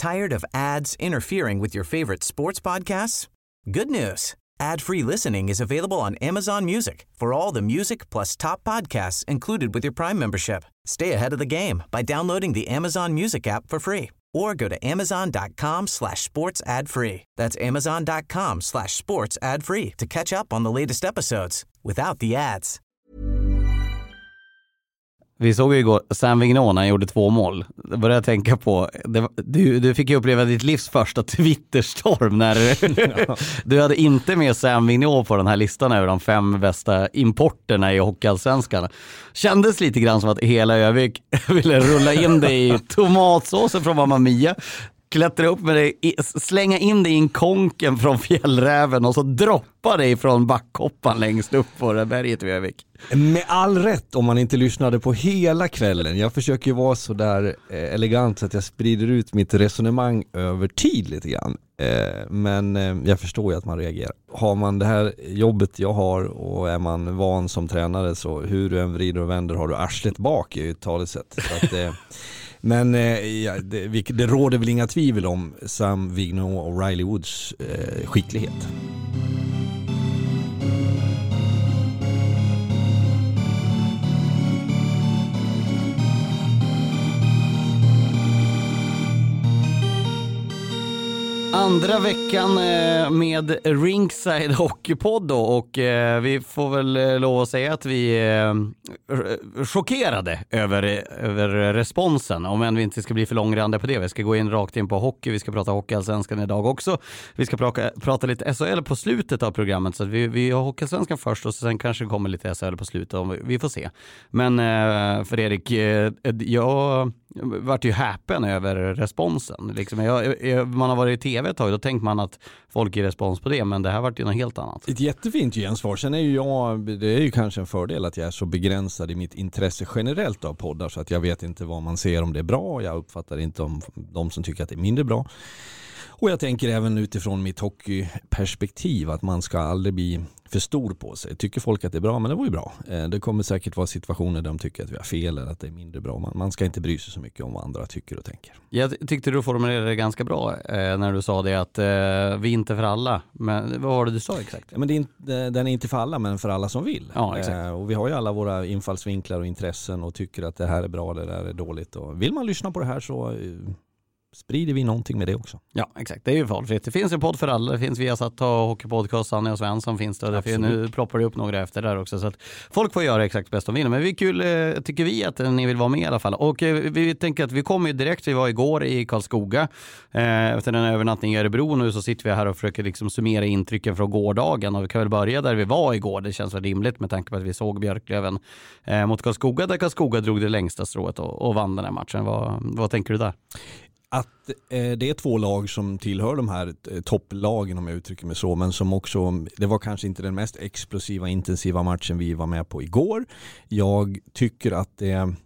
Tired of ads interfering with your favorite sports podcasts? Good news. Ad-free listening is available on Amazon Music for all the music plus top podcasts included with your Prime membership. Stay ahead of the game by downloading the Amazon Music app for free or go to amazon.com/sports ad free. That's amazon.com/sports ad free to catch up on the latest episodes without the ads. Vi såg ju igår Sam Vigneault, han gjorde 2 mål. Det började jag tänka på. Du fick ju uppleva ditt livs första Twitterstorm när du hade inte med Sam Vigneault på den här listan över de 5 bästa importerna i Hockeyallsvenskan. Kändes lite grann som att hela Övik ville rulla in dig i tomatsåsen från Mamma Mia, klättra upp med dig, slänga in dig i en konken från Fjällräven och så droppa dig från backhoppan längst upp på det berget i Övik. Med all rätt om man inte lyssnade på hela kvällen. Jag försöker ju vara så där elegant så att jag sprider ut mitt resonemang över tid lite grann. Men jag förstår ju att man reagerar. Har man det här jobbet jag har och är man van som tränare, så hur du än vrider och vänder har du arslet bak i ett talesätt. Så att, men det råder väl inga tvivel om Sam Vigneault och Riley Woods skicklighet. Andra veckan med Rinkside Hockeypodd då, och vi får väl lov att säga att vi är chockerade över responsen, om än vi inte ska bli för långrandiga på det. Vi ska gå in rakt in på hockey, vi ska prata Hockeyallsvenskan idag också. Vi ska prata lite SHL på slutet av programmet, så att vi har Hockeyallsvenskan först och sen kanske kommer lite SHL på slutet, och vi får se. Men för Erik, jag vart ju häpen över responsen. Liksom, man har varit i tv ett tag, då tänker man att folk ger respons på det, men det här vart ju något helt annat. Ett jättefint gensvar. Sen är ju det är ju kanske en fördel att jag är så begränsad i mitt intresse generellt av poddar, så att jag vet inte vad man ser om det är bra. Jag uppfattar inte om de som tycker att det är mindre bra. Och jag tänker även utifrån mitt hockeyperspektiv att man ska aldrig bli för stor på sig. Tycker folk att det är bra, men det var ju bra. Det kommer säkert vara situationer där de tycker att vi har fel eller att det är mindre bra. Man ska inte bry sig så mycket om vad andra tycker och tänker. Jag tyckte du formulerade det ganska bra när du sa det, att vi är inte för alla. Men vad var det du sa exakt? Ja, men den är inte för alla, men för alla som vill. Ja, exakt. Och vi har ju alla våra infallsvinklar och intressen och tycker att det här är bra, det där är dåligt. Och vill man lyssna på det här så sprider vi någonting med det också. Ja, exakt. Det är ju valfritt. Det finns en podd för alla. Det finns Viasat och Hockeypodcast, Sanne och Svensson finns det. Därför nu ploppar det upp några efter där också. Så att folk får göra exakt bäst de vill. Men det är kul, tycker vi, att ni vill vara med i alla fall. Och vi tänker att vi kommer ju direkt. Vi var igår i Karlskoga. Efter en övernattning i Örebro nu så sitter vi här och försöker liksom summera intrycken från gårdagen. Och vi kan väl börja där vi var igår. Det känns väl rimligt med tanke på att vi såg Björklöven mot Karlskoga. Där Karlskoga drog det längsta strået och vann den här matchen. Vad tänker du där? Att det är 2 lag som tillhör de här topplagen, om jag uttrycker mig så, men som också, det var kanske inte den mest explosiva, intensiva matchen vi var med på igår. Jag tycker att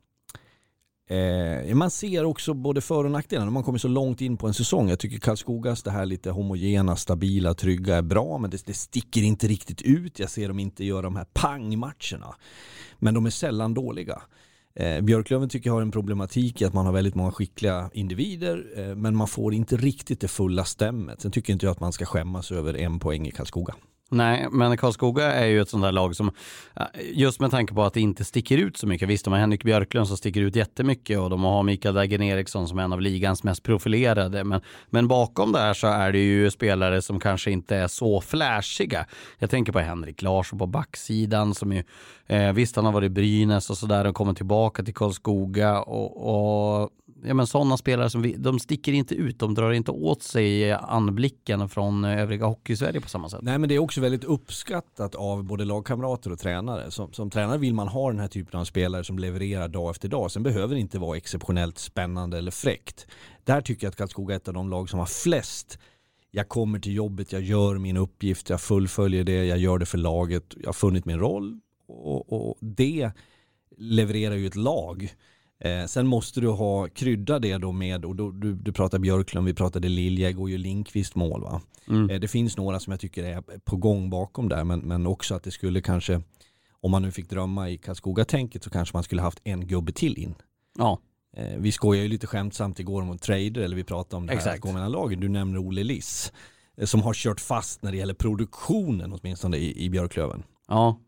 man ser också både för- och nackdelar när man kommer så långt in på en säsong. Jag tycker Karlskogas det här lite homogena, stabila, trygga är bra, men det sticker inte riktigt ut. Jag ser dem inte göra de här pangmatcherna, men de är sällan dåliga. Björklöven tycker jag har en problematik i att man har väldigt många skickliga individer, men man får inte riktigt det fulla stämmet. Sen tycker inte jag att man ska skämmas över 1 poäng i Karlskoga. Nej, men Karlskoga är ju ett sånt där lag som, just med tanke på att det inte sticker ut så mycket. Visst, de har Henrik Björklund som sticker ut jättemycket och de har Mikael Dagen Eriksson som är en av ligans mest profilerade. Men bakom det här så är det ju spelare som kanske inte är så flashiga. Jag tänker på Henrik Larsson på backsidan som ju, visst han har varit i Brynäs och sådär och kommer tillbaka till Karlskoga och ja, men sådana spelare som de sticker inte ut, de drar inte åt sig anblicken från övriga hockey-Sverige på samma sätt. Nej, men det är också väldigt uppskattat av både lagkamrater och tränare. Som tränare vill man ha den här typen av spelare som levererar dag efter dag. Sen behöver det inte vara exceptionellt spännande eller fräckt. Där tycker jag att Karlskoga är ett av de lag som har flest. Jag kommer till jobbet, jag gör min uppgift, jag fullföljer det, jag gör det för laget, jag har funnit min roll och det levererar ju ett lag. Sen måste du krydda det då med, och då, du pratar Björklund, vi pratade Liljegård och ju Lindqvist mål, va? Det finns några som jag tycker är på gång bakom där, men också att det skulle kanske, om man nu fick drömma i Karlskoga-tänket, så kanske man skulle haft en gubbe till in. Ja. Vi skojar ju lite skämtsamt igår om trader, eller vi pratade om det här att gå mellan lagen. Du nämner Olle Liss som har kört fast när det gäller produktionen åtminstone i Björklöven. Ja.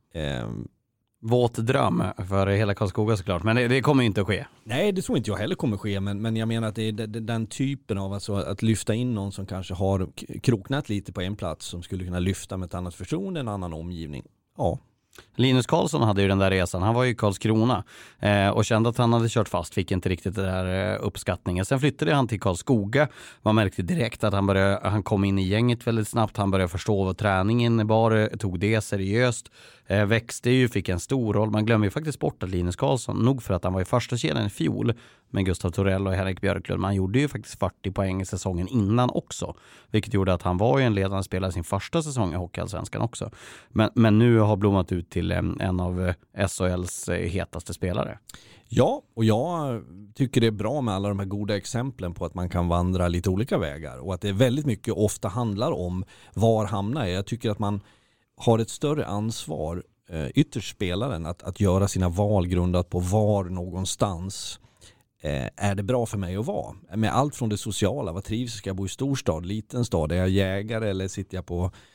Våt dröm för hela Karlskoga såklart, men det kommer ju inte att ske. Nej, det tror inte jag heller kommer ske, men jag menar att det är den typen av att lyfta in någon som kanske har kroknat lite på en plats som skulle kunna lyfta med ett annat förtroende, en annan omgivning. Ja. Linus Karlsson hade ju den där resan. Han var ju i Karlskrona och kände att han hade kört fast. Fick inte riktigt det där uppskattningen. Sen flyttade han till Karlskoga. Man märkte direkt att han kom in i gänget väldigt snabbt. Han började förstå vad träningen innebar. Tog det seriöst. Växte ju, fick en stor roll. Man glömmer ju faktiskt bort att Linus Karlsson, nog för att han var i första kedjan i fjol med Gustav Torell och Henrik Björklund. Man gjorde ju faktiskt 40 poäng i säsongen innan också. Vilket gjorde att han var ju en ledande spelare sin första säsong i Hockeyallsvenskan också. Men nu har blommat ut till en av SHLs hetaste spelare. Ja, och jag tycker det är bra med alla de här goda exemplen på att man kan vandra lite olika vägar. Och att det väldigt mycket ofta handlar om var hamnar jag. Jag tycker att man har ett större ansvar, ytterst spelaren, att göra sina val grundat på var någonstans är det bra för mig att vara. Med allt från det sociala, vad trivs, ska jag bo i storstad, liten stad, är jag jägare eller sitter jag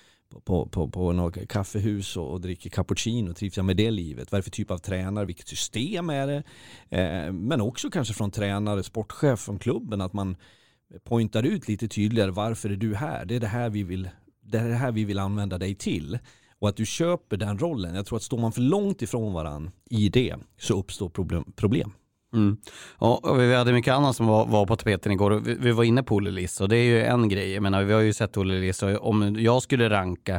på något kaffehus och dricker cappuccino, trivs jag med det livet, vad är det för typ av tränare, vilket system är det, men också kanske från tränare, sportchef från klubben, att man pointar ut lite tydligare, varför är du här, det är det här vi vill använda dig till, och att du köper den rollen. Jag tror att står man för långt ifrån varann i det så uppstår problem. Mm. Och vi hade mycket annat som var på tapeten igår. Vi var inne på Olle Liss och det är ju en grej. Jag menar, vi har ju sett Olle Liss, och om jag skulle ranka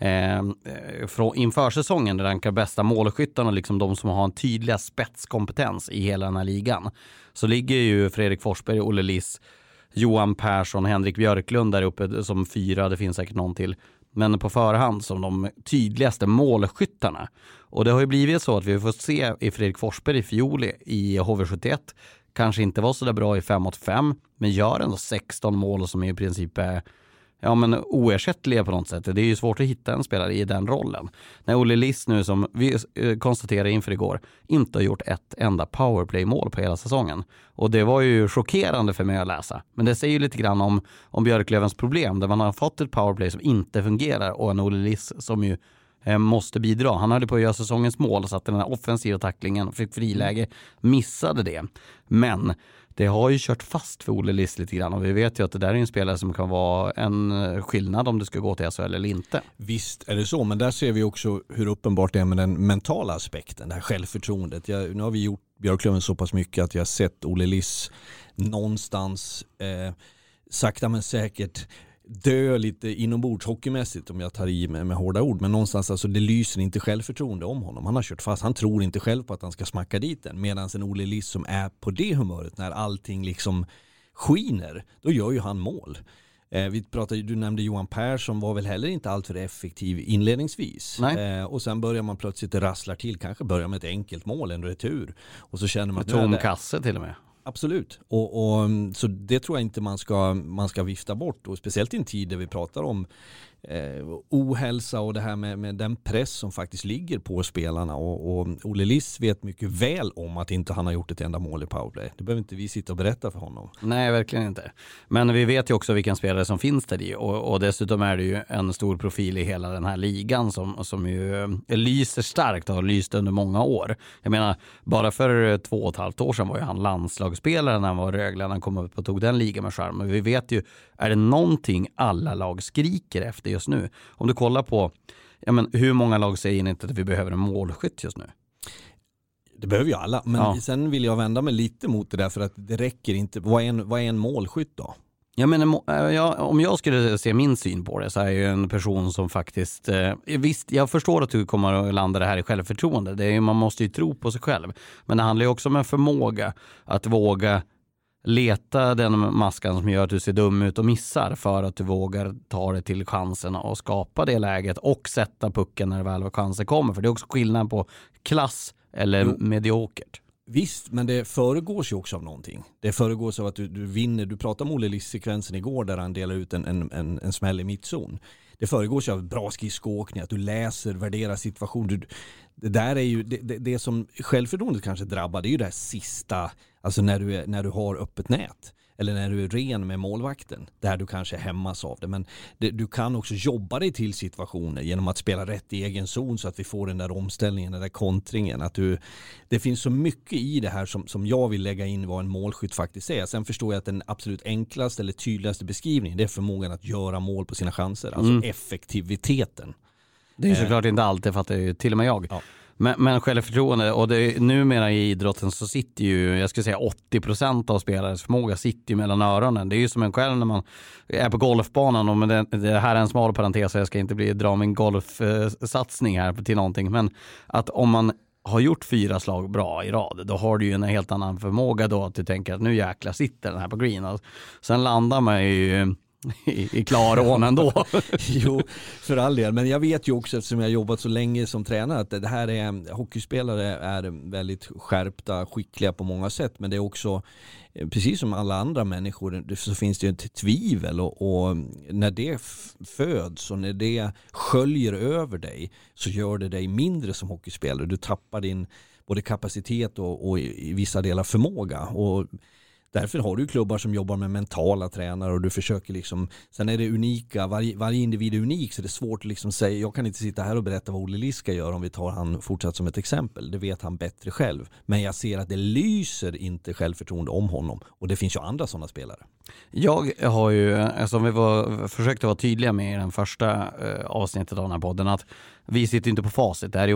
inför säsongen, ranka bästa målskyttarna, liksom de som har en tydliga spetskompetens i hela den här ligan, så ligger ju Fredrik Forsberg, Olle Liss, Johan Persson, Henrik Björklund där uppe som 4, det finns säkert någon till. Men på förhand som de tydligaste målskyttarna. Och det har ju blivit så att vi har fått se i Fredrik Forsberg i fjol i HV71. Kanske inte var så där bra i 5-5, men gör ändå 16 mål som är i princip oersättliga på något sätt. Det är ju svårt att hitta en spelare i den rollen. När Olle Liss nu, som vi konstaterade inför igår, inte har gjort ett enda powerplay-mål på hela säsongen. Och det var ju chockerande för mig att läsa. Men det säger ju lite grann om Björklövens problem, där man har fått ett powerplay som inte fungerar och en Olle Liss som ju måste bidra. Han hade på att göra säsongens mål, så att den här offensiva tacklingen, fick friläge, missade det. Men det har ju kört fast för Olle Liss lite grann, och vi vet ju att det där är en spelare som kan vara en skillnad om det ska gå till SHL eller inte. Visst är det så, men där ser vi också hur uppenbart det är med den mentala aspekten, det här självförtroendet. Nu har vi gjort Björklöven så pass mycket att jag har sett Olle Liss någonstans sakta men säkert dö lite inombords hockeymässigt, om jag tar i med hårda ord, men någonstans alltså, det lyser inte självförtroende om honom. Han har kört fast, han tror inte själv på att han ska smacka dit den, medan en Olle Liss som är på det humöret när allting liksom skiner, då gör ju han mål. Du nämnde Johan Persson, var väl heller inte alltför effektiv inledningsvis. Och sen börjar man plötsligt rasslar till, kanske börjar med ett enkelt mål, en retur, och så känner man att tom kasse till och med. Absolut. Och så det tror jag inte man ska vifta bort, och speciellt i en tid där vi pratar om ohälsa och det här med den press som faktiskt ligger på spelarna, och Olle Liss vet mycket väl om att inte han har gjort ett enda mål i powerplay. Det behöver inte vi sitta och berätta för honom. Nej, verkligen inte. Men vi vet ju också vilken spelare som finns där i, och dessutom är det ju en stor profil i hela den här ligan som ju lyser starkt och har lyst under många år. Jag menar, bara för 2,5 år sedan var ju han landslagsspelare när han var Rögle, han kom upp och tog den ligan med charm. Men vi vet ju, är det någonting alla lag skriker efter just nu? Om du kollar på, hur många lag säger inte att vi behöver en målskytt just nu? Det behöver ju alla, men sen vill jag vända mig lite mot det där, för att det räcker inte. Vad är en målskytt då? Om jag skulle se min syn på det, så är jag ju en person som faktiskt, visst, jag förstår att du kommer att landa det här i självförtroende. Man måste ju tro på sig själv. Men det handlar ju också om en förmåga att våga leta den maskan som gör att du ser dum ut och missar, för att du vågar ta det till chansen och skapa det läget och sätta pucken när väl chansen kommer. För det är också skillnad på klass eller mediokert. Visst, men det föregås ju också av någonting. Det föregås av att du vinner. Du pratade om Olle Liss-sekvensen igår där han delar ut en smäll i mittzon. Det föregås ju av bra skridskoåkning, att du läser, värderar situation. Det där är ju det som självförtroendet kanske drabbar, det är ju det här sista, Alltså när du har öppet nät. Eller när du är ren med målvakten. Där du kanske hämmas av det. Men du kan också jobba dig till situationer genom att spela rätt i egen zon så att vi får den där omställningen, den där kontringen. Det finns så mycket i det här som jag vill lägga in vad en målskytt faktiskt är. Sen förstår jag att den absolut enklaste eller tydligaste beskrivningen, det är förmågan att göra mål på sina chanser. Alltså effektiviteten. Det är såklart inte allt, det fattar ju till och med jag. Ja. Men självförtroende, och numera i idrotten så sitter ju, jag skulle säga 80% av spelares förmåga sitter ju mellan öronen. Det är ju som en själv när man är på golfbanan, och det här är en smal parentes så jag ska inte dra min golfsatsning här till någonting, men att om man har gjort 4 slag bra i rad, då har du ju en helt annan förmåga då att du tänker att nu jäkla sitter den här på green. Och sen landar man ju i klarån ändå. Jo, för all del. Men jag vet ju också, eftersom jag har jobbat så länge som tränare, att det här är, hockeyspelare är väldigt skärpta, skickliga på många sätt. Men det är också, precis som alla andra människor, så finns det ju ett tvivel. Och när det föds och när det sköljer över dig, så gör det dig mindre som hockeyspelare. Du tappar din både kapacitet och i vissa delar förmåga. Och därför har du klubbar som jobbar med mentala tränare, och du försöker liksom, sen är det unika, varje individ är unik, så det är svårt att liksom säga, jag kan inte sitta här och berätta vad Olle Liss ska göra om vi tar han fortsatt som ett exempel, det vet han bättre själv, men jag ser att det lyser inte självförtroende om honom, och det finns ju andra sådana spelare. Jag har ju, som vi försökte vara tydliga med i den första avsnittet av den här podden, att vi sitter inte på facit. Det här är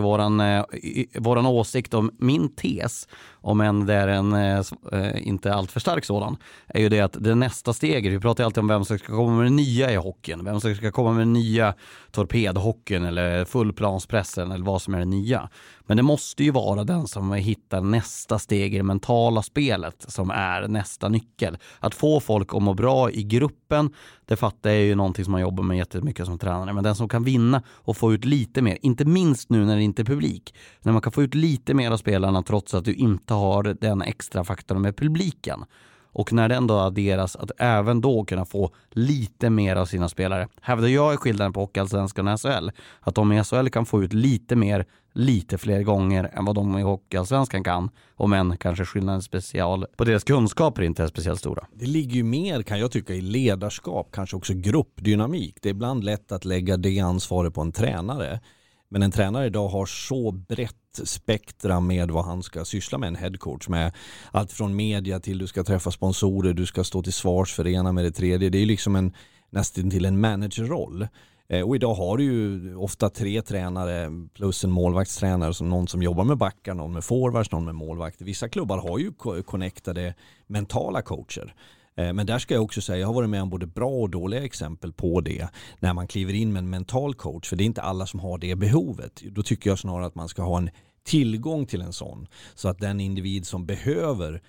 ju våran åsikt, om min tes, om än det är en inte allt för stark sådan, är ju det att det nästa steget, vi pratar alltid om vem som ska komma med det nya i hockeyn, vem som ska komma med den nya torpedhockeyn eller fullplanspressen eller vad som är det nya. Men det måste ju vara den som hittar nästa steg i det mentala spelet som är nästa nyckel. Att få folk att må bra i gruppen, det fattar jag ju någonting som man jobbar med jättemycket som tränare. Men den som kan vinna och få ut lite mer, inte minst nu när det inte är publik. När man kan få ut lite mer av spelarna trots att du inte har den extra faktorn med publiken. Och när den då adderas, att även då kunna få lite mer av sina spelare. Hävdar jag är skillnaden på Hockeyallsvenskan och SHL. Att de i SHL kan få ut lite mer, lite fler gånger än vad de i Hockeyallsvenskan kan. Och men kanske skillnaden special på deras kunskaper inte är speciellt stora. Det ligger ju mer, kan jag tycka, i ledarskap, kanske också gruppdynamik. Det är ibland lätt att lägga det ansvaret på en tränare. Men en tränare idag har så brett spektra med vad han ska syssla med, en headcoach, med allt från media till du ska träffa sponsorer, du ska stå till svars för det ena med det tredje. Det är liksom nästan till en managerroll. Och idag har du ju ofta 3 tränare plus en målvaktstränare, som någon som jobbar med backar, någon med forwards, någon med målvakt. Vissa klubbar har ju connectade mentala coacher. Men där ska jag också säga, jag har varit med om både bra och dåliga exempel på det när man kliver in med en mental coach, för det är inte alla som har det behovet. Då tycker jag snarare att man ska ha en tillgång till en sån, så att den individ som behöver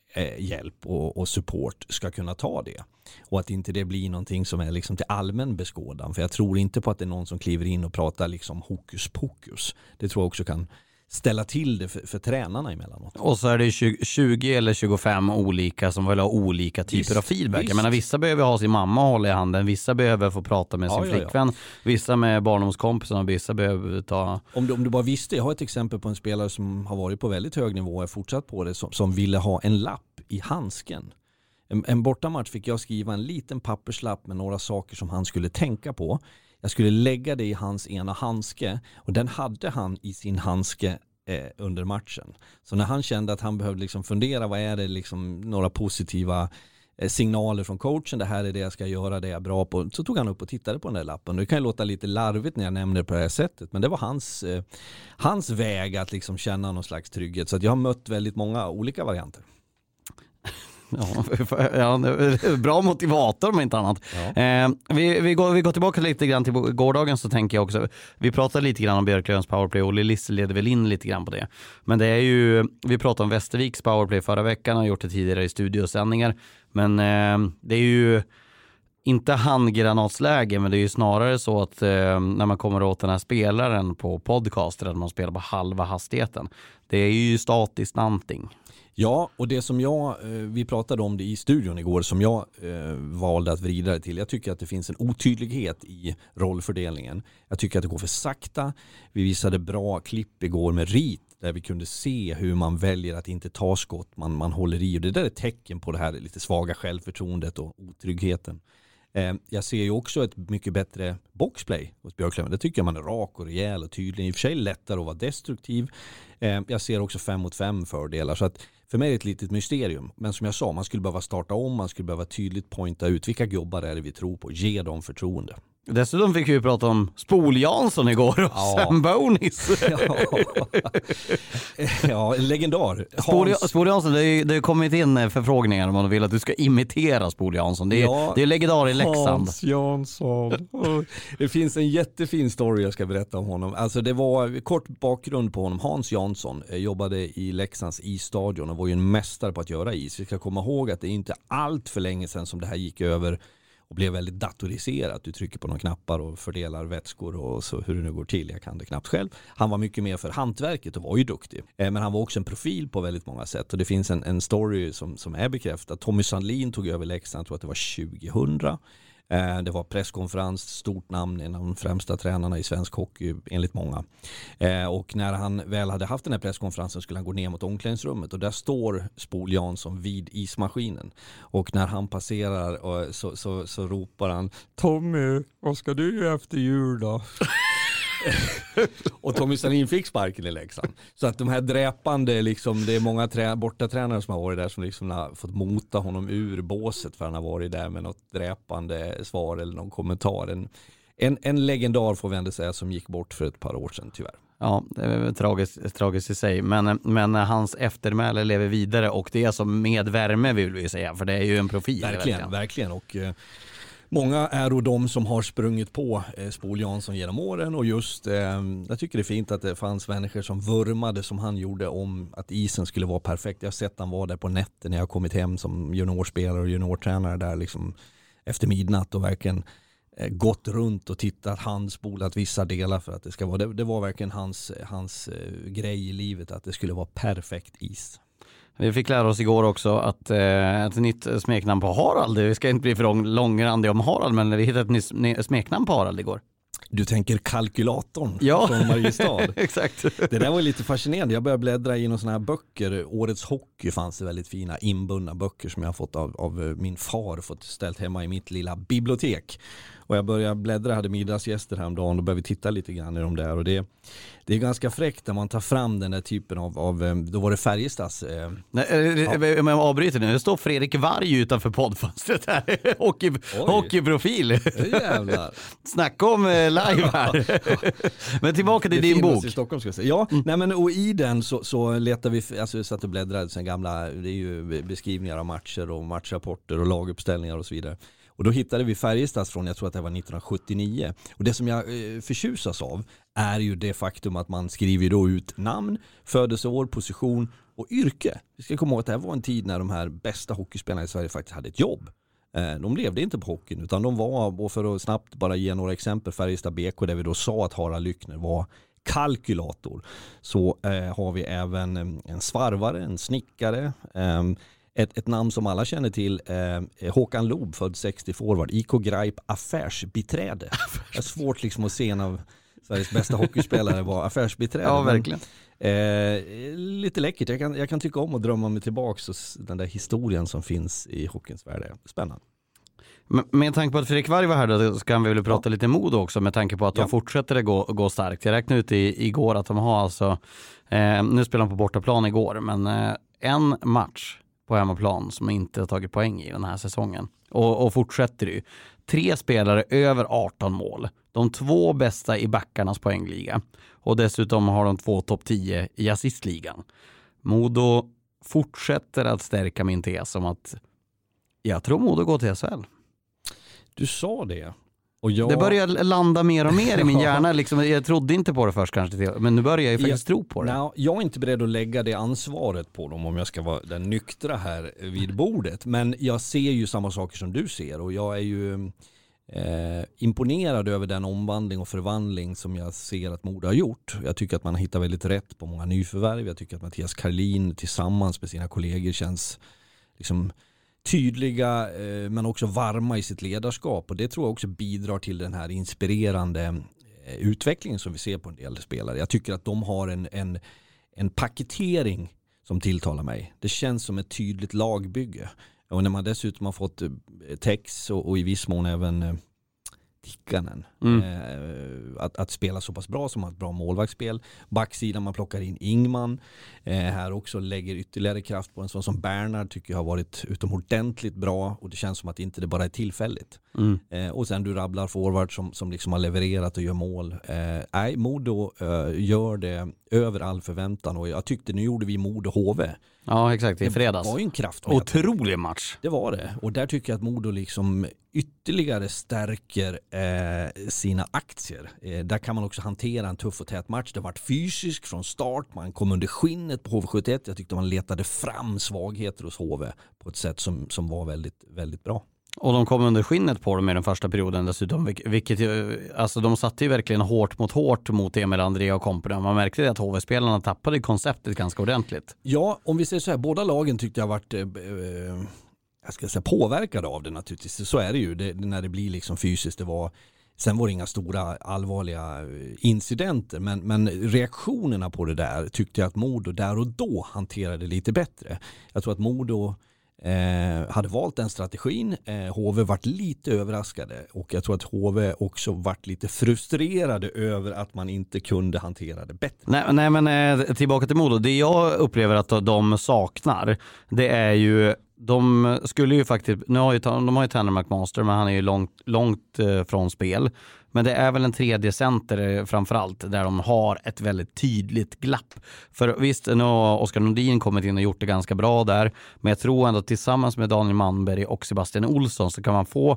hjälp och support ska kunna ta det. Och att inte det blir någonting som är liksom till allmän beskådan, för jag tror inte på att det är någon som kliver in och pratar liksom hokus pokus. Det tror jag också kan ställa till det för tränarna emellanåt. Och så är det 20 eller 25 olika som vill ha olika typer av feedback. Jag menar, vissa behöver ha sin mamma hålla i handen, vissa behöver få prata med sin flickvän, vissa med barndomskompisarna och vissa behöver ta... Om du bara visste, jag har ett exempel på en spelare som har varit på väldigt hög nivå och är fortsatt på det, som ville ha en lapp i handsken. En bortamatch fick jag skriva en liten papperslapp med några saker som han skulle tänka på. Jag skulle lägga det i hans ena handske, och den hade han i sin handske under matchen. Så när han kände att han behövde liksom fundera, vad är det liksom några positiva signaler från coachen, det här är det jag ska göra, det är jag bra på, så tog han upp och tittade på den där lappen. Det kan ju låta lite larvigt när jag nämner det på det här sättet, men det var hans väg att liksom känna någon slags trygghet. Så att jag har mött väldigt många olika varianter. Ja, bra motivator om inte annat. Ja. Vi går tillbaka lite grann till gårdagen, så tänker jag också. Vi pratade lite grann om Björklövens powerplay, och Liss leder väl in lite grann på det. Men det är ju, vi pratade om Västerviks powerplay förra veckan och gjort det tidigare i studiosändningar. Men det är ju inte handgranatsläge, men det är ju snarare så att när man kommer åt den här spelaren på podcaster, att man spelar på halva hastigheten. Det är ju statiskt någonting. Ja, och det som vi pratade om det i studion igår, som jag valde att vrida det till. Jag tycker att det finns en otydlighet i rollfördelningen. Jag tycker att det går för sakta. Vi visade bra klipp igår med rit där vi kunde se hur man väljer att inte ta skott, man håller i, och det där är ett tecken på det här lite svaga självförtroendet och otryggheten. Jag ser ju också ett mycket bättre boxplay hos Björklöven. Det tycker jag man är rak och rejäl och tydlig. I och för sig lättare att vara destruktiv. Jag ser också 5-mot-5 fördelar. Så att för mig är det ett litet mysterium. Men som jag sa, man skulle behöva starta om. Man skulle behöva tydligt pointa ut vilka gubbar är det vi tror på. Ge dem förtroende. Dessutom fick vi ju prata om Spol-Jansson igår och Sam Bonis. Ja, en legendar. Spol-Jansson, det har kommit in förfrågningar om man vill att du ska imitera Spol-Jansson. Det är legendar i Leksand. Hans Jansson. Det finns en jättefin story jag ska berätta om honom. Alltså det var kort bakgrund på honom. Hans Jansson jobbade i Leksands isstadion och var ju en mästare på att göra is. Vi ska komma ihåg att det är inte allt för länge sedan som det här gick över och blev väldigt datoriserat. Du trycker på några knappar och fördelar vätskor och så hur det nu går till. Jag kan det knappt själv. Han var mycket mer för hantverket och var ju duktig. Men han var också en profil på väldigt många sätt. Och det finns en story som är bekräftad. Tommy Sandlin tog över Leksand, jag tror att det var 2000. Det var presskonferens, stort namn, en av de främsta tränarna i svensk hockey enligt många. Och när han väl hade haft den här presskonferensen skulle han gå ner mot omklädningsrummet och där står Spol-Jansson vid ismaskinen. Och när han passerar så ropar han: Tommy, vad ska du göra efter jul då? Och Tommy Sandlin fick sparken i Leksand. Så att de här dräpande, liksom, det är många bortatränare som har varit där som liksom har fått mota honom ur båset för han har varit där med något dräpande svar eller någon kommentar. En legendar får vi ändå säga som gick bort för ett par år sedan tyvärr. Ja, det är tragiskt i sig. Men hans eftermäle lever vidare och det är som med värme vill vi säga, för det är ju en profil. Verkligen. Och många är och de som har sprungit på Spol-Jansson genom åren och just, jag tycker det är fint att det fanns människor som vurmade som han gjorde om att isen skulle vara perfekt. Jag har sett han var där på nätten när jag kommit hem som juniorspelare och juniortränare där liksom efter midnatt och verkligen gått runt och tittat, handspolat vissa delar för att det ska vara, det var verkligen hans grej i livet att det skulle vara perfekt is. Vi fick lära oss igår också att ett nytt smeknamn på Harald, vi ska inte bli för långrandiga om Harald, men vi hittade ett nytt smeknamn på Harald igår. Du tänker kalkylatorn från Mariestad. Exakt. Det där var lite fascinerande. Jag började bläddra i några sådana här böcker. Årets hockey fanns det väldigt fina inbundna böcker som jag har fått av min far, fått ställt hemma i mitt lilla bibliotek. Och jag började bläddra, hade middagsgäster häromdagen och började vi titta lite grann i de där. Och det är ganska fräckt när man tar fram den där typen av då var det Färjestads. Men jag avbryter nu, det står Fredrik Varg utanför poddfönstret här. Hockeyprofil. Jävlar. Snacka om live här. Men tillbaka till din bok. I Stockholm ska jag säga. Ja, nej men och i den så letar vi, alltså vi satt och bläddrade sen gamla, det är ju beskrivningar av matcher och matchrapporter och laguppställningar och så vidare. Och då hittade vi Färjestads från, jag tror att det var 1979. Och det som jag förtjusas av är ju det faktum att man skriver då ut namn, födelseår, position och yrke. Vi ska komma ihåg att det här var en tid när de här bästa hockeyspelarna i Sverige faktiskt hade ett jobb. De levde inte på hockeyn utan de var, och för att snabbt bara ge några exempel, Färjestad BK där vi då sa att Harald Lyckner var kalkylator. Så har vi även en svarvare, en snickare, ett namn som alla känner till, Håkan Loob, född 60, forward, IK Greip affärsbiträde. Det är svårt liksom att se en av Sveriges bästa hockeyspelare var affärsbiträde. Ja, verkligen. Lite läckert. Jag kan tycka om att drömma mig tillbaka och den där historien som finns i hockeyns värld. Spännande. Med tanke på att Fredrik Varg var här då, så kan vi väl prata lite mod också med tanke på att de fortsätter att gå starkt. Jag räknade ut igår att de har alltså, nu spelar de på bortaplan igår, men en match på hemmaplan som inte har tagit poäng i den här säsongen. Och fortsätter ju. 3 spelare över 18 mål. De 2 bästa i backarnas poängliga. Och dessutom har de 2 topp 10 i assistligan. Modo fortsätter att stärka min tes om att jag tror Modo går till SHL. Du sa det. Det börjar landa mer och mer i min hjärna. Liksom, jag trodde inte på det först kanske, men nu börjar jag faktiskt tro på det. Jag är inte beredd att lägga det ansvaret på dem om jag ska vara den nyktra här vid bordet. Men jag ser ju samma saker som du ser och jag är ju imponerad över den omvandling och förvandling som jag ser att Modo har gjort. Jag tycker att man har hittat väldigt rätt på många nyförvärv. Jag tycker att Mattias Karlin tillsammans med sina kollegor känns liksom tydliga men också varma i sitt ledarskap och det tror jag också bidrar till den här inspirerande utvecklingen som vi ser på en del spelare. Jag tycker att de har en paketering som tilltalar mig. Det känns som ett tydligt lagbygge. Och när man dessutom har fått Tex och i viss mån även Tikkanen att spela så pass bra som ett bra målvaktsspel. Backsidan man plockar in Ingman. Här också lägger ytterligare kraft på en sån som Bernhard tycker jag har varit utomordentligt bra och det känns som att inte det bara är tillfälligt. Och sen du rabblar forward som liksom har levererat och gör mål. Modo gör det över all förväntan och jag tyckte nu gjorde vi Modo HV. Ja, exakt, i fredags. Det var ju en kraft. Otrolig match. Det var det. Och där tycker jag att Modo liksom ytterligare stärker sina aktier. Där kan man också hantera en tuff och tät match. Det har varit fysisk från start. Man kom under skinnet på HV71. Jag tyckte man letade fram svagheter hos HV på ett sätt som var väldigt, väldigt bra. Och de kom under skinnet på dem i den första perioden dessutom, vilket alltså de satte ju verkligen hårt mot Emil André och kompanierna. Man märkte att HV-spelarna tappade konceptet ganska ordentligt. Ja, om vi säger så här, båda lagen tyckte jag varit påverkade av det naturligtvis. Så är det ju när det blir liksom fysiskt. Sen var det inga stora allvarliga incidenter, men reaktionerna på det där tyckte jag att Modo där och då hanterade lite bättre. Jag tror att Modo hade valt den strategin. HV vart lite överraskade och jag tror att HV också vart lite frustrerade över att man inte kunde hantera det bättre. Nej men tillbaka till Modo. Det jag upplever att de saknar, det är ju de skulle ju faktiskt, de har ju Tanner McMaster, men han är ju långt från spel. Men det är väl en tredje center framförallt där de har ett väldigt tydligt glapp. För visst, nu har Oskar Nordin kommit in och gjort det ganska bra där. Men jag tror ändå tillsammans med Daniel Manberg och Sebastian Olsson så kan man få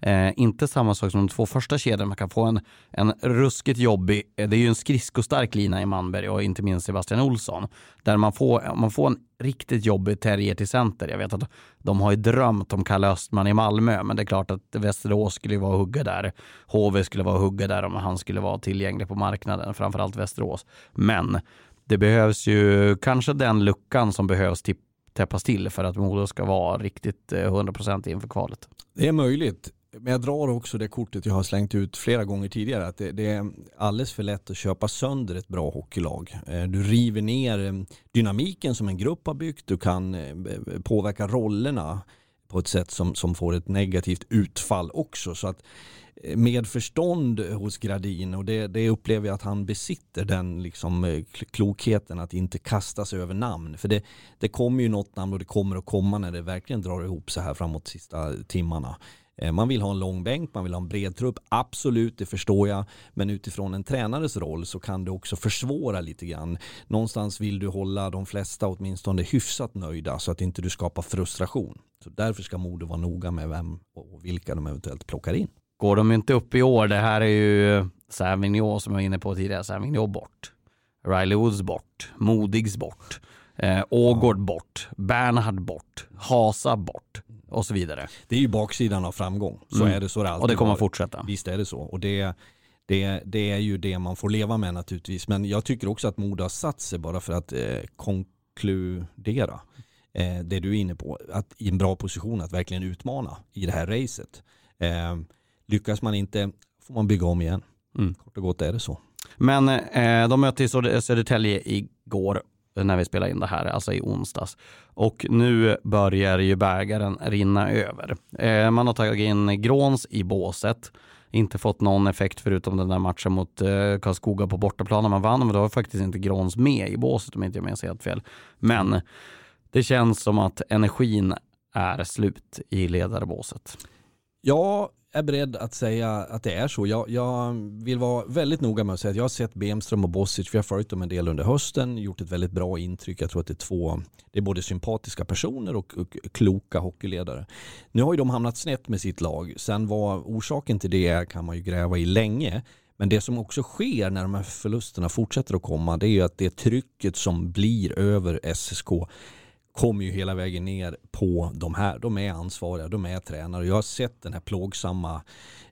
inte samma sak som de två första kedjorna. Man kan få en ruskigt jobbig, det är ju en skridskostark lina i Manberg och inte minst Sebastian Olsson. Där man får en riktigt jobbig terrier till center. Jag vet att de har ju drömt om Kalle Östman i Malmö, men det är klart att Västerås skulle vara hugga där. HV skulle vara hugga där om han skulle vara tillgänglig på marknaden, framförallt Västerås. Men det behövs ju kanske den luckan som behövs täppas till för att Modo ska vara riktigt 100% inför kvalet. Det är möjligt. Men jag drar också det kortet jag har slängt ut flera gånger tidigare, att det är alldeles för lätt att köpa sönder ett bra hockeylag. Du river ner dynamiken som en grupp har byggt, du kan påverka rollerna på ett sätt som får ett negativt utfall också. Så att med förstånd hos Gradin, och det upplever jag att han besitter, den liksom klokheten att inte kastas över namn. För det kommer ju något namn och det kommer att komma när det verkligen drar ihop så här framåt sista timmarna. Man vill ha en lång bänk, man vill ha en bred trupp, absolut, det förstår jag. Men utifrån en tränares roll så kan det också försvåra lite grann. Någonstans vill du hålla de flesta åtminstone hyfsat nöjda så att inte du skapar frustration. Så därför ska Modo vara noga med vem och vilka de eventuellt plockar in. Går de inte upp i år, det här är ju Savignon som jag var inne på tidigare, Savignon bort, Riley Woods bort, Modigs bort, Ågård bort, Bernhard bort, Hasa bort och så vidare. Det är ju baksidan av framgång. Så är det, så är det alltid. Och det kommer att fortsätta. Visst är det så. Och det är ju det man får leva med naturligtvis. Men jag tycker också att Modo har satt sig, bara för att konkludera det du är inne på, att i en bra position att verkligen utmana i det här racet. Lyckas man inte får man bygga om igen. Kort och gott är det så. Men de mötte i Södertälje igår när vi spelade in det här, alltså i onsdags. Och nu börjar ju bägaren rinna över. Man har tagit in Gråns i båset. Inte fått någon effekt förutom den där matchen mot Karlskoga på bortaplan när man vann. Men då var faktiskt inte Gråns med i båset om inte jag minns helt fel. Men det känns som att energin är slut i ledarbåset. Jag är beredd att säga att det är så. Jag vill vara väldigt noga med att säga att jag har sett Bemström och Bosic, vi har följt dem en del under hösten, gjort ett väldigt bra intryck. Jag tror att det är både sympatiska personer och kloka hockeyledare. Nu har ju de hamnat snett med sitt lag. Sen vad orsaken till det är kan man ju gräva i länge. Men det som också sker när de här förlusterna fortsätter att komma, det är ju att det trycket som blir över SSK kommer ju hela vägen ner på de här. De är ansvariga, de är tränare. Jag har sett den här plågsamma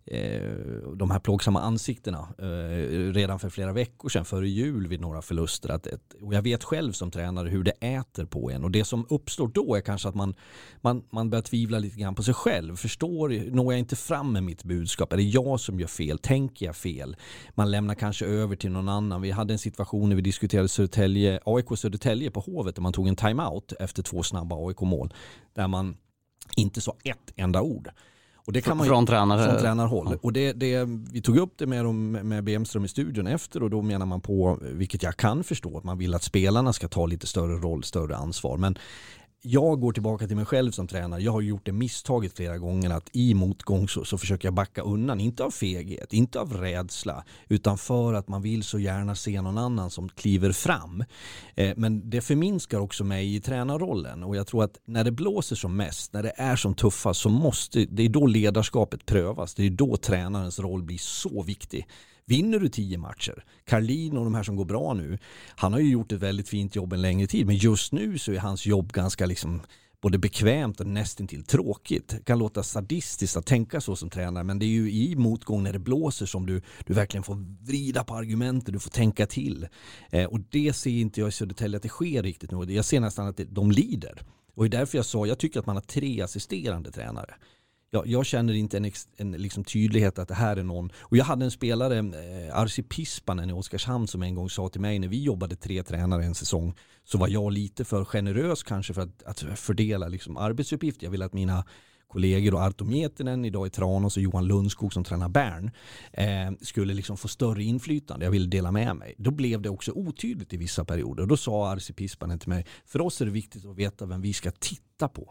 de här plågsamma ansiktena redan för flera veckor sedan före jul vid några förluster. Och jag vet själv som tränare hur det äter på en. Och det som uppstår då är kanske att man börjar tvivla lite grann på sig själv. Når jag inte fram med mitt budskap? Är det jag som gör fel? Tänker jag fel? Man lämnar kanske över till någon annan. Vi hade en situation när vi diskuterade AIK Södertälje på Hovet där man tog en timeout efter 2 snabba AIK-mål. Där man inte sa ett enda ord. Och det kan man från tränarhåll. Ja. Och vi tog upp det med Bemström i studion efter, och då menar man på, vilket jag kan förstå, att man vill att spelarna ska ta lite större roll, större ansvar. Men jag går tillbaka till mig själv som tränare. Jag har gjort det misstaget flera gånger att i motgång så försöker jag backa undan. Inte av feghet, inte av rädsla, utan för att man vill så gärna se någon annan som kliver fram. Men det förminskar också mig i tränarrollen. Och jag tror att när det blåser som mest, när det är som tuffast, det är då ledarskapet prövas. Det är då tränarens roll blir så viktig. Vinner du 10 matcher, Carlin och de här som går bra nu, han har ju gjort ett väldigt fint jobb en längre tid, men just nu så är hans jobb ganska både bekvämt och nästintill tråkigt. Det kan låta sadistiskt att tänka så som tränare, men det är ju i motgång när det blåser som du verkligen får vrida på argumenten, du får tänka till. Och det ser inte jag i Södertälje att det sker riktigt nu. Jag ser nästan att de lider. Och det är därför jag tycker att man har 3 assisterande tränare. Jag känner inte en tydlighet att det här är någon. Och jag hade en spelare, Arsi Pispanen i Oskarshamn, som en gång sa till mig när vi jobbade 3 tränare en säsong, så var jag lite för generös kanske för att fördela arbetsuppgifter. Jag ville att mina kollegor och Arto Mietinen idag i Tranås och Johan Lundskog som tränar Bern skulle få större inflytande. Jag ville dela med mig. Då blev det också otydligt i vissa perioder. Och då sa Arsi Pispanen till mig, för oss är det viktigt att veta vem vi ska titta på.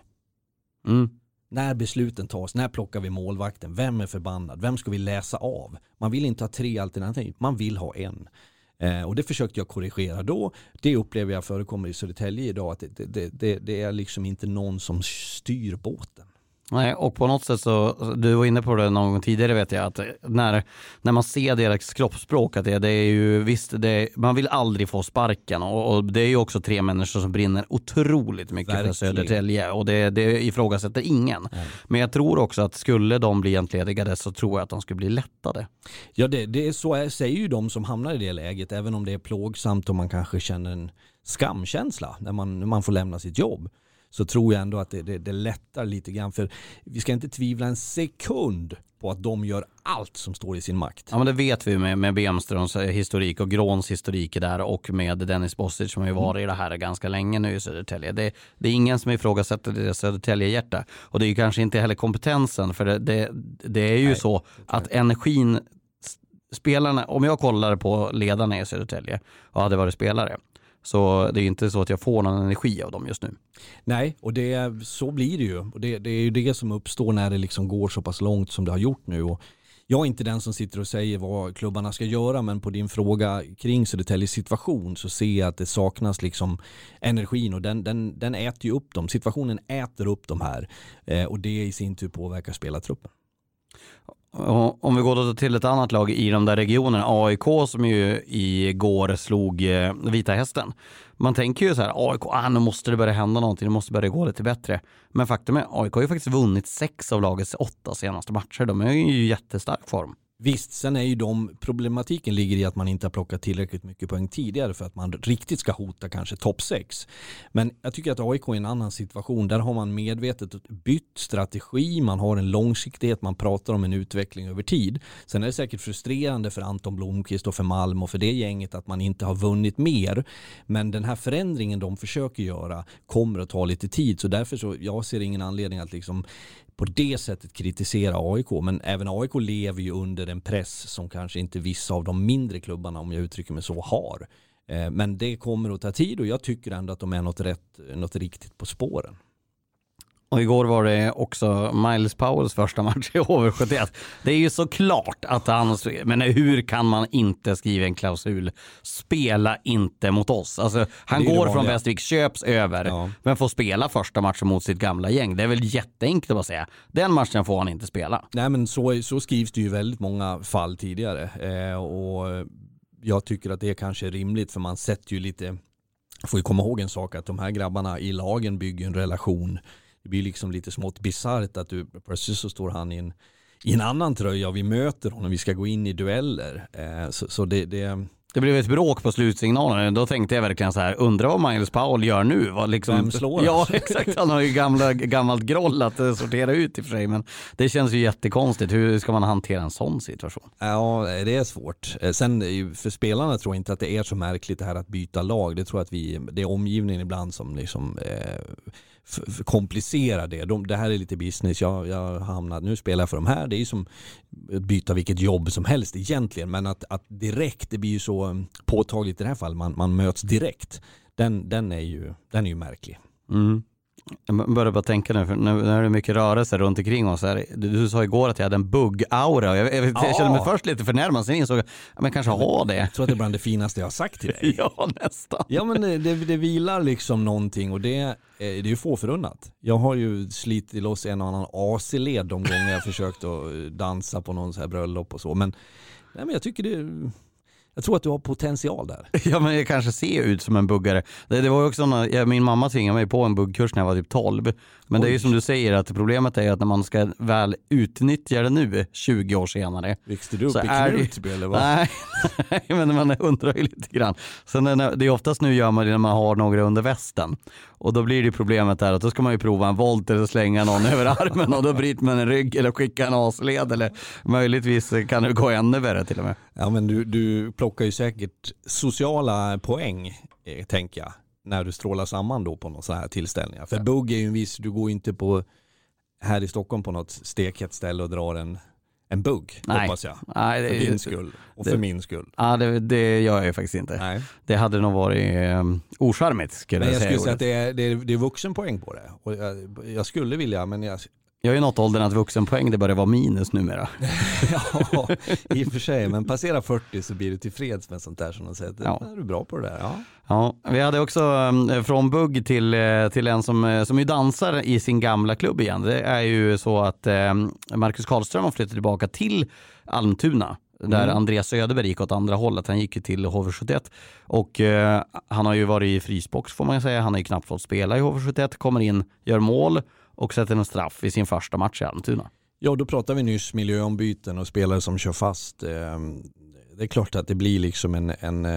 När besluten tas, när plockar vi målvakten, vem är förbannad, vem ska vi läsa av? Man vill inte ha 3 alternativ, man vill ha en. Och det försökte jag korrigera då. Det upplever jag förekommer i Södertälje idag, att det är inte någon som styr båten. Nej, och på något sätt så, du var inne på det någon gång tidigare, vet jag, att när man ser deras kroppsspråk, att det är ju visst, man vill aldrig få sparken, och det är ju också 3 människor som brinner otroligt mycket för Södertälje, och det ifrågasätter ingen. Nej. Men jag tror också att skulle de bli entledigade så tror jag att de skulle bli lättade. Ja, det är så säger ju de som hamnar i det läget, även om det är plågsamt och man kanske känner en skamkänsla när man får lämna sitt jobb. Så tror jag ändå att det lättar lite grann. För vi ska inte tvivla en sekund på att de gör allt som står i sin makt. Ja, men det vet vi med Bemströms historik och Gråns historik där, och med Dennis Bosic som har ju varit i det här ganska länge nu i Södertälje. Det är ingen som ifrågasätter det Södertälje-hjärta. Och det är ju kanske inte heller kompetensen, för det är ju så att energin, spelarna, om jag kollar på ledarna i Södertälje och hade varit spelare, så det är inte så att jag får någon energi av dem just nu. Nej, och så blir det ju. Och det är ju det som uppstår när det går så pass långt som det har gjort nu. Och jag är inte den som sitter och säger vad klubbarna ska göra, men på din fråga kring Södertäljes situation så ser jag att det saknas energin, och den äter ju upp dem. Situationen äter upp de här, och det i sin tur påverkar spelartruppen. Om vi går då till ett annat lag i de där regionerna, AIK som ju igår slog Vita Hästen. Man tänker ju så här, AIK, nu måste det börja hända någonting, det måste börja gå lite bättre. Men faktum är, AIK har ju faktiskt vunnit 6 av lagets 8 senaste matcher. De är ju i jättestark form. Visst, sen är ju problematiken ligger i att man inte har plockat tillräckligt mycket poäng tidigare för att man riktigt ska hota kanske topp 6. Men jag tycker att AIK är en annan situation. Där har man medvetet bytt strategi, man har en långsiktighet, man pratar om en utveckling över tid. Sen är det säkert frustrerande för Anton Blomqvist och för Malm och för det gänget att man inte har vunnit mer. Men den här förändringen de försöker göra kommer att ta lite tid. Så därför så jag ser ingen anledning att på det sättet kritisera AIK, men även AIK lever ju under en press som kanske inte vissa av de mindre klubbarna, om jag uttrycker mig så, har. Men det kommer att ta tid, och jag tycker ändå att de är något riktigt på spåren. Och igår var det också Miles Powells första match i HV71. Det är ju så klart att men hur kan man inte skriva en klausul? Spela inte mot oss. Alltså, han går från Västervik, köps över, men får spela första matchen mot sitt gamla gäng. Det är väl jätteenkelt att bara säga. Den matchen får han inte spela. Nej, men så skrivs det ju väldigt många fall tidigare. Och jag tycker att det kanske är rimligt, för man sätter ju lite, får ju komma ihåg en sak, att de här grabbarna i lagen bygger en relation. Det blir lite smått bisarrt att plötsligt så står han i i en annan tröja och vi möter honom, vi ska gå in i dueller. Så det blev ett bråk på slutsignalen. Då tänkte jag verkligen så här, undrar vad Magnus Paul gör nu? Vem slår han? Ja, exakt. Han har ju gammalt groll att sortera ut i för sig. Men det känns ju jättekonstigt. Hur ska man hantera en sån situation? Ja, det är svårt. Sen för spelarna tror jag inte att det är så märkligt det här att byta lag. Det tror jag att det är omgivningen ibland som liksom komplicerar det. Det här är lite business. Jag hamnar, nu spelar jag för de här. Det är ju som att byta vilket jobb som helst egentligen. Men att direkt, det blir ju så påtagligt i det här fallet. Man möts direkt. Den är ju märklig. Mm. Jag börjar bara tänka nu, för nu är det mycket rörelse runt omkring oss här. Du sa igår att jag hade en bugg-aura. Jag kände mig först lite förnärmad, sen insåg jag kanske ha det. Jag tror att det är bland det finaste jag har sagt till dig. Ja, nästan. Ja, men det vilar liksom någonting, och det är ju få förunnat. Jag har ju slitit loss en och annan AC-led de gånger jag försökt att dansa på någon så här bröllop och så. Men jag tycker jag tror att du har potential där. Ja, men jag kanske ser ut som en buggare. Det var ju också min mamma tvingade mig på en buggkurs när jag var typ 12. Men det är ju som du säger, att problemet är att när man ska väl utnyttja det nu 20 år senare. Växte du upp i Knutby eller vad? Nej, men man undrar ju lite grann. Sen det är oftast nu gör man det när man har några under västen. Och då blir det problemet där att då ska man ju prova en volt eller slänga någon över armen, och då bryter man en rygg eller skickar en asled, eller möjligtvis kan det gå ännu värre till och med. Ja, men du plockar ju säkert sociala poäng, tänker jag, när du strålar samman då på någon sån här tillställningar. För bugg är ju en viss, du går inte på här i Stockholm på något steket ställe och drar en bugg, hoppas jag. Nej, för din skull och för min skull. Ja, det gör jag ju faktiskt inte. Nej. Det hade nog varit ocharmigt, skulle jag säga. Men jag skulle säga att det är vuxenpoäng på det. Och jag skulle vilja, men jag har ju nått åldern att vuxenpoäng, det börjar vara minus numera. Ja, i och för sig. Men passera 40 så blir du tillfreds med sånt där som de säger. Ja. Är du bra på det där? Ja. Ja, vi hade också från bugg till en som ju dansar i sin gamla klubb igen. Det är ju så att Marcus Karlström har flyttat tillbaka till Almtuna. Där Andreas Söderberg gick åt andra hållet. Han gick ju till HV71. Och han har ju varit i frysbox, får man säga. Han har ju knappt fått spela i HV71. Kommer in, gör mål och sätter en straff i sin första match i Almtuna. Ja, då pratar vi nyss miljöombyten och spelare som kör fast. Det är klart att det blir liksom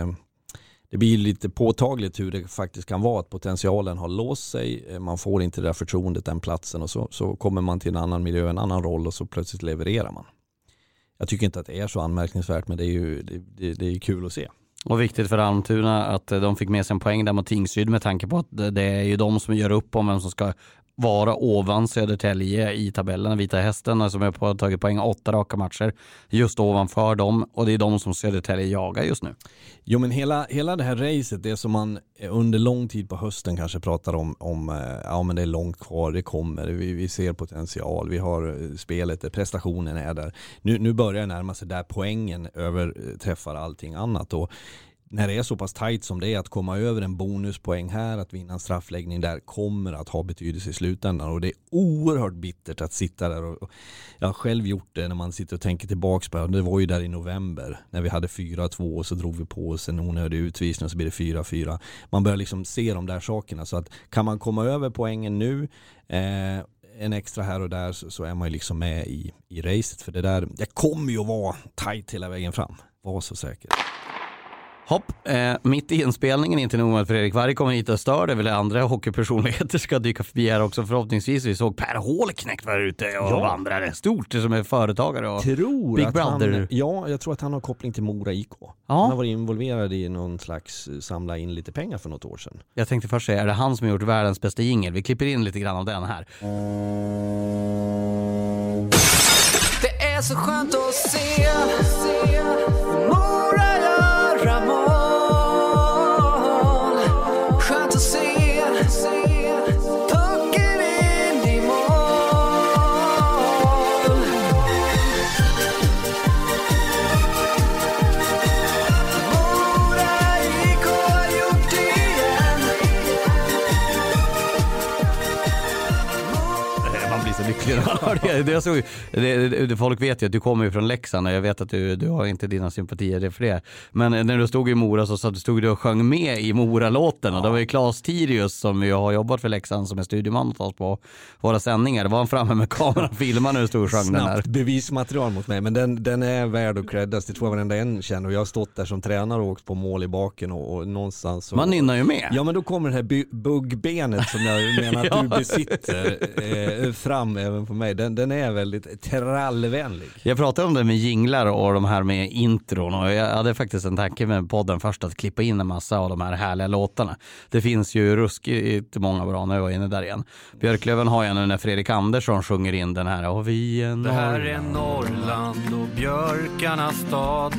det blir lite påtagligt hur det faktiskt kan vara att potentialen har låst sig. Man får inte det där förtroendet, den platsen, och så kommer man till en annan miljö, en annan roll, och så plötsligt levererar man. Jag tycker inte att det är så anmärkningsvärt, men det är ju kul att se. Och viktigt för Almtuna att de fick med sig en poäng där mot Tingsryd, med tanke på att det är ju de som gör upp om vem som ska vara ovan Södertälje i tabellen. Vita Hästen som har tagit poäng 8 raka matcher just ovanför dem, och det är de som Södertälje jagar just nu. Jo, men hela det här racet, det som man under lång tid på hösten kanske pratar om ja, men det är långt kvar, det kommer, vi ser potential, vi har spelet, prestationen är där. Nu börjar det närma sig där poängen överträffar allting annat, och när det är så pass tajt som det är, att komma över en bonuspoäng här, att vinna en straffläggning där, kommer att ha betydelse i slutändan. Och det är oerhört bittert att sitta där, och jag har själv gjort det när man sitter och tänker tillbaka på det. var ju där i november när vi hade 4-2 och så drog vi på oss en onödig utvisning och så blir det 4-4. Man börjar liksom se de där sakerna, så att kan man komma över poängen nu, en extra här och där, så är man ju liksom med i racet, för det kommer ju att vara tajt hela vägen fram. Var så säker. Hopp, mitt i inspelningen, inte nog med att Fredrik Varg kommer hit och stör, det är väl andra hockeypersonligheter ska dyka förbi här också förhoppningsvis. Vi såg Per Hålknekt var ute och vandrade stort, som är företagare och Big Brother. Jag tror att han har koppling till Mora IK. Ja. Han har varit involverad i någon slags samla in lite pengar för något år sedan. Jag tänkte först säga, är det han som har gjort världens bästa jingle? Vi klipper in lite grann av den här. Det är så skönt att se Mora göra mål. Skönt att se pucken in i mål. Mora IK har gjort det igen. Man blir så lycklig när Folk vet ju att du kommer ju från Leksand och jag vet att du har inte dina sympatier för det. Men när du stod i Mora så stod du och sjöng med i Mora-låten och det var ju Claes Tirius som ju har jobbat för Leksand som är studieman på våra sändningar. Det var han framme med kameran och filmade när du stod och sjöng den här. Snabbt bevismaterial mot mig, men den är värd att creddas. Det tror jag varenda en känner och jag har stått där som tränare och åkt på mål i baken och någonstans. Man nynnar ju med. Ja, men då kommer det här buggbenet som jag menar att du besitter fram även på mig. Den är väldigt trallvänlig. Jag pratade om det med jinglar och de här med intron och jag hade faktiskt en tanke med podden först att klippa in en massa av de här härliga låtarna. Det finns ju ruskigt många bra, nu var jag inne där igen. Björklöven har ju nu när Fredrik Andersson sjunger in den här och vi är Norrland. Det här är Norrland och björkarnas stad.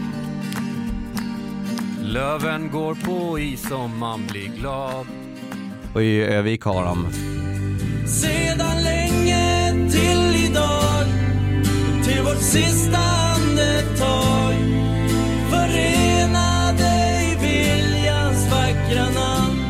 Löven går på is om man blir glad. Och i Övik har de sedan länge till idag, till vårt sista andetag, förenade i viljans vackra namn.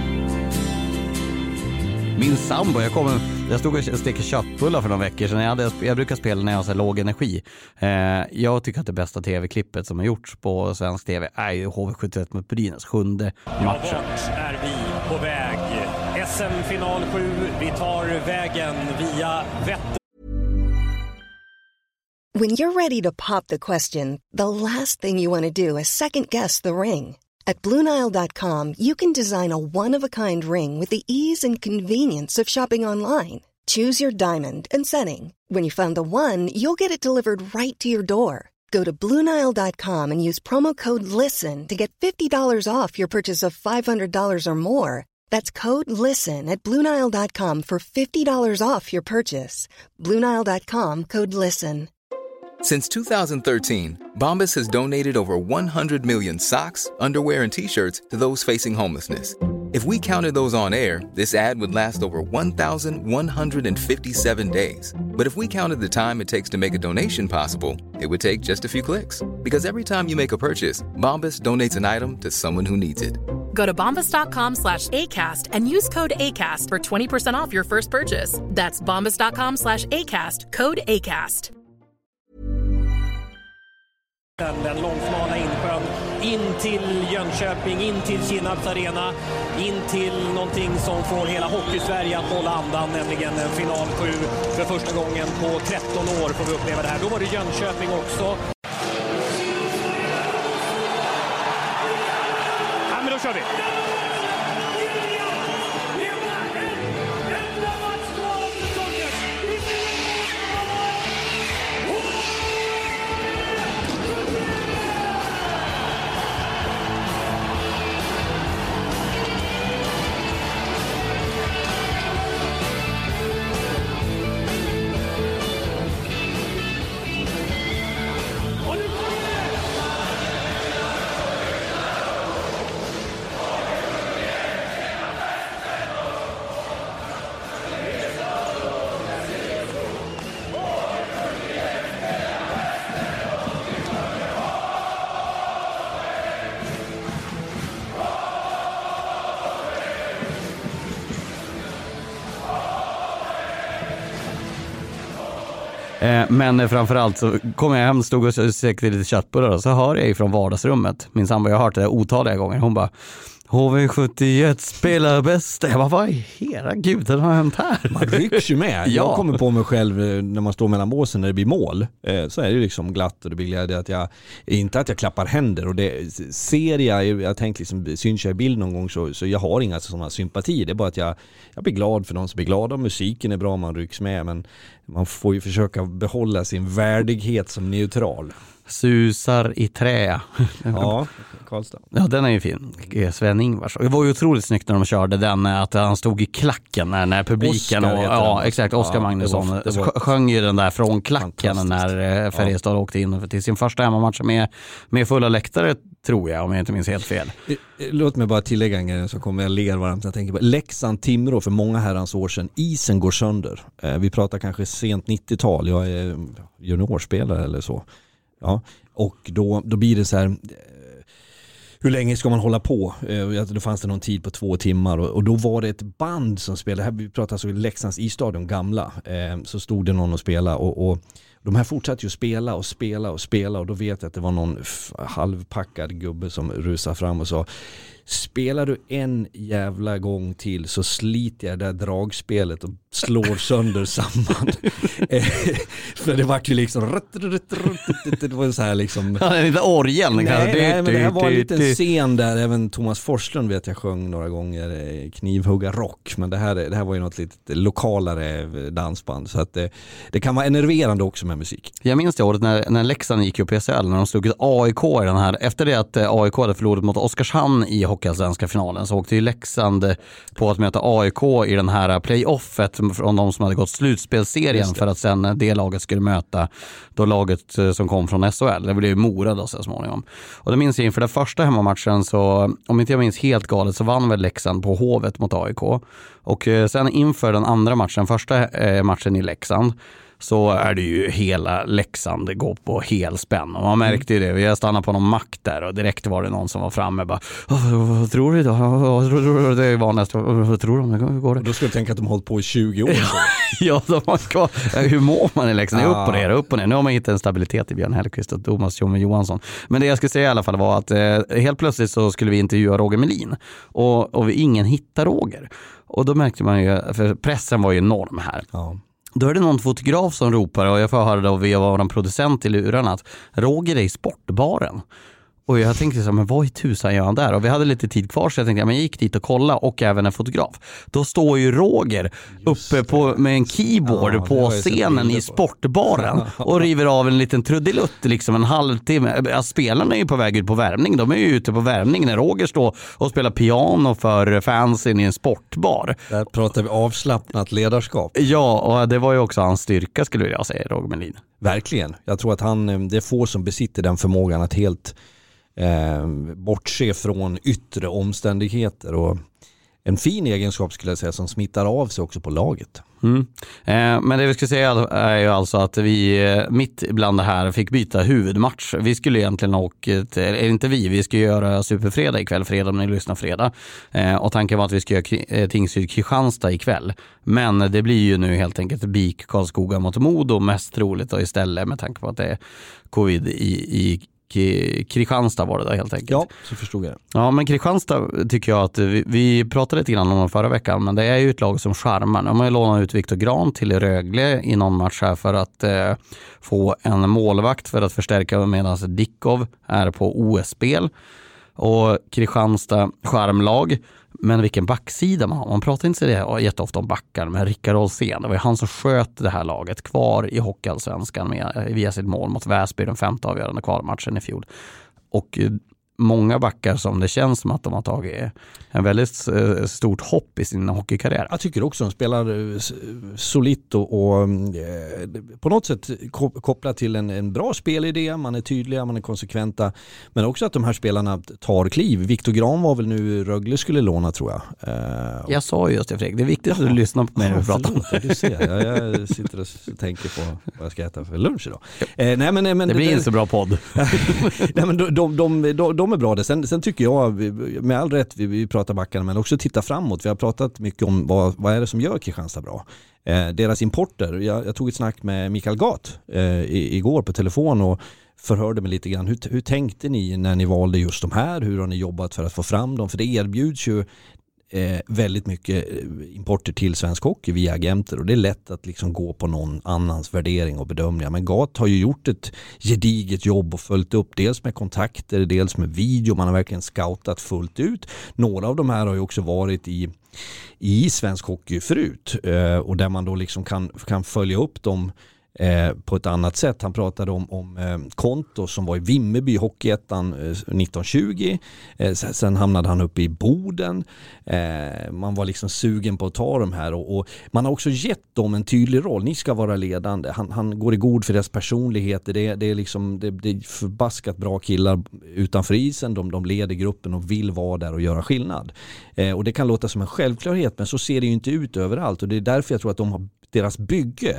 min sambo. Jag stod och stekte köttbullar för några veckor sedan. Jag brukar spela när jag har så låg energi. Jag tycker att det bästa tv-klippet som har gjorts på svensk tv är HV71 mot Brynäs 7:e matchen. Vart är vi på väg? SM-final 7. Vi tar vägen via Vättern. When you're ready to pop the question, the last thing you want to do is second-guess the ring. At BlueNile.com, you can design a one-of-a-kind ring with the ease and convenience of shopping online. Choose your diamond and setting. When you find the one, you'll get it delivered right to your door. Go to BlueNile.com and use promo code LISTEN to get $50 off your purchase of $500 or more. That's code LISTEN at BlueNile.com for $50 off your purchase. BlueNile.com, code LISTEN. Since 2013, Bombas has donated over 100 million socks, underwear, and T-shirts to those facing homelessness. If we counted those on air, this ad would last over 1,157 days. But if we counted the time it takes to make a donation possible, it would take just a few clicks. Because every time you make a purchase, Bombas donates an item to someone who needs it. Go to bombas.com/ACAST and use code ACAST for 20% off your first purchase. That's bombas.com/ACAST, code ACAST. Den långsmala insjön in till Jönköping, in till Kinnarps arena, in till någonting som får hela Hockeysverige att hålla andan, nämligen en final 7 för första gången på 13 år får vi uppleva det här. Då var det Jönköping också. Ja, men då kör vi! Men framförallt så kom jag hem, stod och säkert lite köttbullar och så hör jag från vardagsrummet. Min sambo, jag har hört det otaliga gånger. Hon bara, HV71 spelar bäst. Jag bara, vad i hela guden har hänt här? Man rycks ju med. Ja. Jag kommer på mig själv när man står mellan båsen när det blir mål. Så är det liksom glatt och det blir glädje att inte att jag klappar händer. Och det ser jag tänkt liksom, syns jag i bild någon gång så jag har inga sådana sympatier. Det är bara att jag blir glad för de som blir glada. Musiken är bra, man rycks med. Men man får ju försöka behålla sin värdighet som neutral. Susar i trä. Ja, Karlstad. Ja, den är ju fin. Sven-Ingvars. Det var ju otroligt snyggt när de körde den, att han stod i klacken när publiken Oscar, ja, exakt, Oskar Magnusson det var sjöng ju den där från klacken när Färjestad åkte in till sin första hemmamatch med fulla läktare, tror jag, om jag inte minns helt fel. Låt mig bara tillägga en grej så kommer jag ler varmt. Jag tänker på Leksand-Timrå för många herrans år sedan. Isen går sönder. Vi pratar kanske sent 90-tal. Jag är juniorspelare eller så. Ja, och då blir det så här hur länge ska man hålla på? Då fanns det någon tid på 2 timmar och då var det ett band som spelade. Här, vi pratar alltså Leksands isstadion gamla. Så stod det någon och spela och de här fortsatte ju spela och då vet jag att det var någon halvpackad gubbe som rusade fram och sa: spelar du en jävla gång till så sliter jag det där dragspelet och slår sönder samman. För det var ju liksom det var så här liksom. Ja, det är inte orgeln. Nej, men det här var en liten scen där även Thomas Forslund vet jag sjöng några gånger Knivhugga rock, men det här var ju något lite lokalare dansband, så att det kan vara enerverande också med musik. Jag minns det året när Leksand gick upp i SHL, när de slog ut AIK i den här, efter det att AIK hade förlorat mot Oskarshamn i Hockeyallsvenska finalen, så åkte ju Leksand på att möta AIK i den här playoffet från de som hade gått slutspelserien, för att sen det laget skulle möta då laget som kom från SHL. Det blev ju Mora då så småningom. Och då minns jag inför den första hemmamatchen, så om inte jag minns helt galet, så vann väl Leksand på Hovet mot AIK. Och sen inför den andra matchen, första matchen i Leksand, så är det ju hela Leksand går på helspänn. Och man märkte ju det. Vi har stannat på någon mack där och direkt var det någon som var framme och bara: vad tror du då? Det är vanligast. Vad tror du? Hur går det? Då skulle jag tänka att de har hållit på i 20 år. Ja, hur mår man i Leksand? Upp och ner. Nu har man hittat en stabilitet i Björn Hellqvist och Thomas Johansson. Men det jag skulle säga i alla fall var att helt plötsligt så skulle vi intervjua Roger Melin. Och ingen hittar Roger. Och då märkte man ju, för pressen var ju enorm här. Ja. Då är det någon fotograf som ropar, och jag får höra då via vår producent i luren att Roger är i sportbaren. Och jag tänkte så här, men vad i tusan gör han där? Och vi hade lite tid kvar, så jag tänkte, men jag gick dit och kolla, och även en fotograf. Då står ju Roger uppe med en keyboard på scenen i sportbaren och river av en liten trudelutt liksom en halvtimme. Spelarna är ju på väg ut på värmning. De är ju ute på värmning när Roger står och spelar piano för fansen i en sportbar. Där pratar vi avslappnat ledarskap. Ja, och det var ju också hans styrka, skulle jag säga, Roger Melin. Verkligen. Jag tror att det är få som besitter den förmågan att helt bortse från yttre omständigheter, och en fin egenskap skulle jag säga som smittar av sig också på laget. Men det vi ska säga är ju alltså att vi mitt bland det här fick byta huvudmatch. Vi skulle egentligen vi ska göra Superfredag ikväll, fredag om ni lyssnar fredag. Och tanken var att vi ska göra Tingsryd Kristianstad ikväll. Men det blir ju nu helt enkelt BIK Karlskoga mot Modo mest troligt, och istället med tanke på att det är covid i Kristianstad var det där helt enkelt. Ja, så förstod jag det. Ja, men Kristianstad tycker jag att vi pratade lite grann om förra veckan, men det är ju ett lag som charmar. De har ju lånat ut Viktor Gran till Rögle i någon match här för att få en målvakt för att förstärka, medan Dickov är på OS-spel. Och Kristianstad charmlag, men vilken backsida man har. Man pratar inte så det jätteofta om backar, men Rickard Olsén, det var ju han som sköt det här laget kvar i Hockeyallsvenskan via sitt mål mot Väsby, den 5:e avgörande kvalmatchen i fjol. Och många backar som det känns som att de har tagit en väldigt stort hopp i sin hockeykarriär. Jag tycker också de spelar solitt och på något sätt kopplat till en bra spelidé. Man är tydliga, man är konsekventa, men också att de här spelarna tar kliv. Viktor Gran var väl nu Rögle skulle låna, tror jag. Jag sa just det, Fredrik. Det är viktigt att du lyssnar på mig när vi pratar. Du ser, jag sitter och tänker på vad jag ska äta för lunch idag. Men det blir inte så bra podd. Nej, men de är bra det. Sen tycker jag, med all rätt, vi pratar backarna, men också titta framåt. Vi har pratat mycket om vad är det som gör Kristianstad bra. Deras importer. Jag tog ett snack med Mikael Gat igår på telefon och förhörde mig lite grann. Hur tänkte ni när ni valde just de här? Hur har ni jobbat för att få fram dem? För det erbjuds ju väldigt mycket importer till svensk hockey via agenter, och det är lätt att liksom gå på någon annans värdering och bedömningar. Men Gat har ju gjort ett gediget jobb och följt upp dels med kontakter, dels med video. Man har verkligen scoutat fullt ut. Några av de här har ju också varit i svensk hockey förut, och där man då liksom kan följa upp dem på ett annat sätt. Han pratade om Konto som var i Vimmerby Hockeyettan 1920. Sen hamnade han uppe i Boden. Man var liksom sugen på att ta dem här, och man har också gett dem en tydlig roll. Ni ska vara ledande. Han går i god för deras personligheter. Det är liksom det är förbaskat bra killar utanför isen. De leder gruppen och vill vara där och göra skillnad. Och det kan låta som en självklarhet, men så ser det ju inte ut överallt, och det är därför jag tror att deras bygge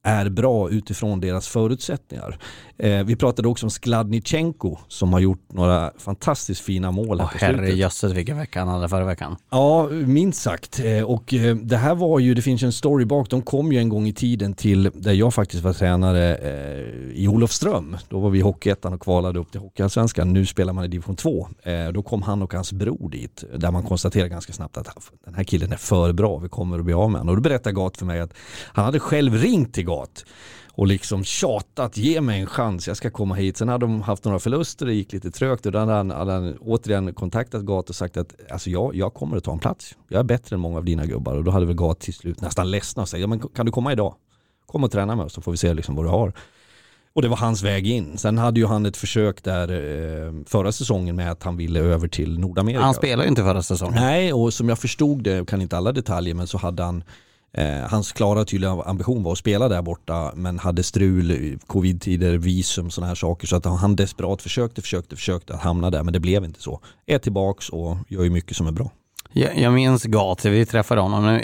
är bra utifrån deras förutsättningar. Vi pratade också om Skladnichenko som har gjort några fantastiskt fina mål här på slutet. Herrejösses vilken vecka han hade förra veckan. Ja, minst sagt. Och det här var ju, det finns en story bak. De kom ju en gång i tiden till där jag faktiskt var tränare i Olofström. Då var vi i Hockeyettan och kvalade upp till Hockeyallsvenskan. Nu spelar man i division 2. Då kom han och hans bror dit. Där man konstaterade ganska snabbt att den här killen är för bra. Vi kommer att bli av med honom. Och då berättade Gat för mig att han hade själv ringt till Gat och liksom tjatat, ge mig en chans, jag ska komma hit. Sen hade de haft några förluster, det gick lite trögt och då hade han återigen kontaktat Gat och sagt att alltså jag kommer att ta en plats. Jag är bättre än många av dina gubbar. Och då hade väl Gat till slut nästan ledsna och säga, ja, men kan du komma idag? Kom och träna med oss så får vi se liksom vad du har. Och det var hans väg in. Sen hade ju han ett försök där förra säsongen med att han ville över till Nordamerika. Han spelade ju inte förra säsongen. Nej, och som jag förstod det, kan inte alla detaljer, men så hade han hans klara tydliga ambition var att spela där borta, men hade strul, covid-tider, visum, såna här saker, så att han desperat försökte att hamna där, men det blev inte så. Är tillbaks och gör ju mycket som är bra. Jag minns Gat, vi träffade honom.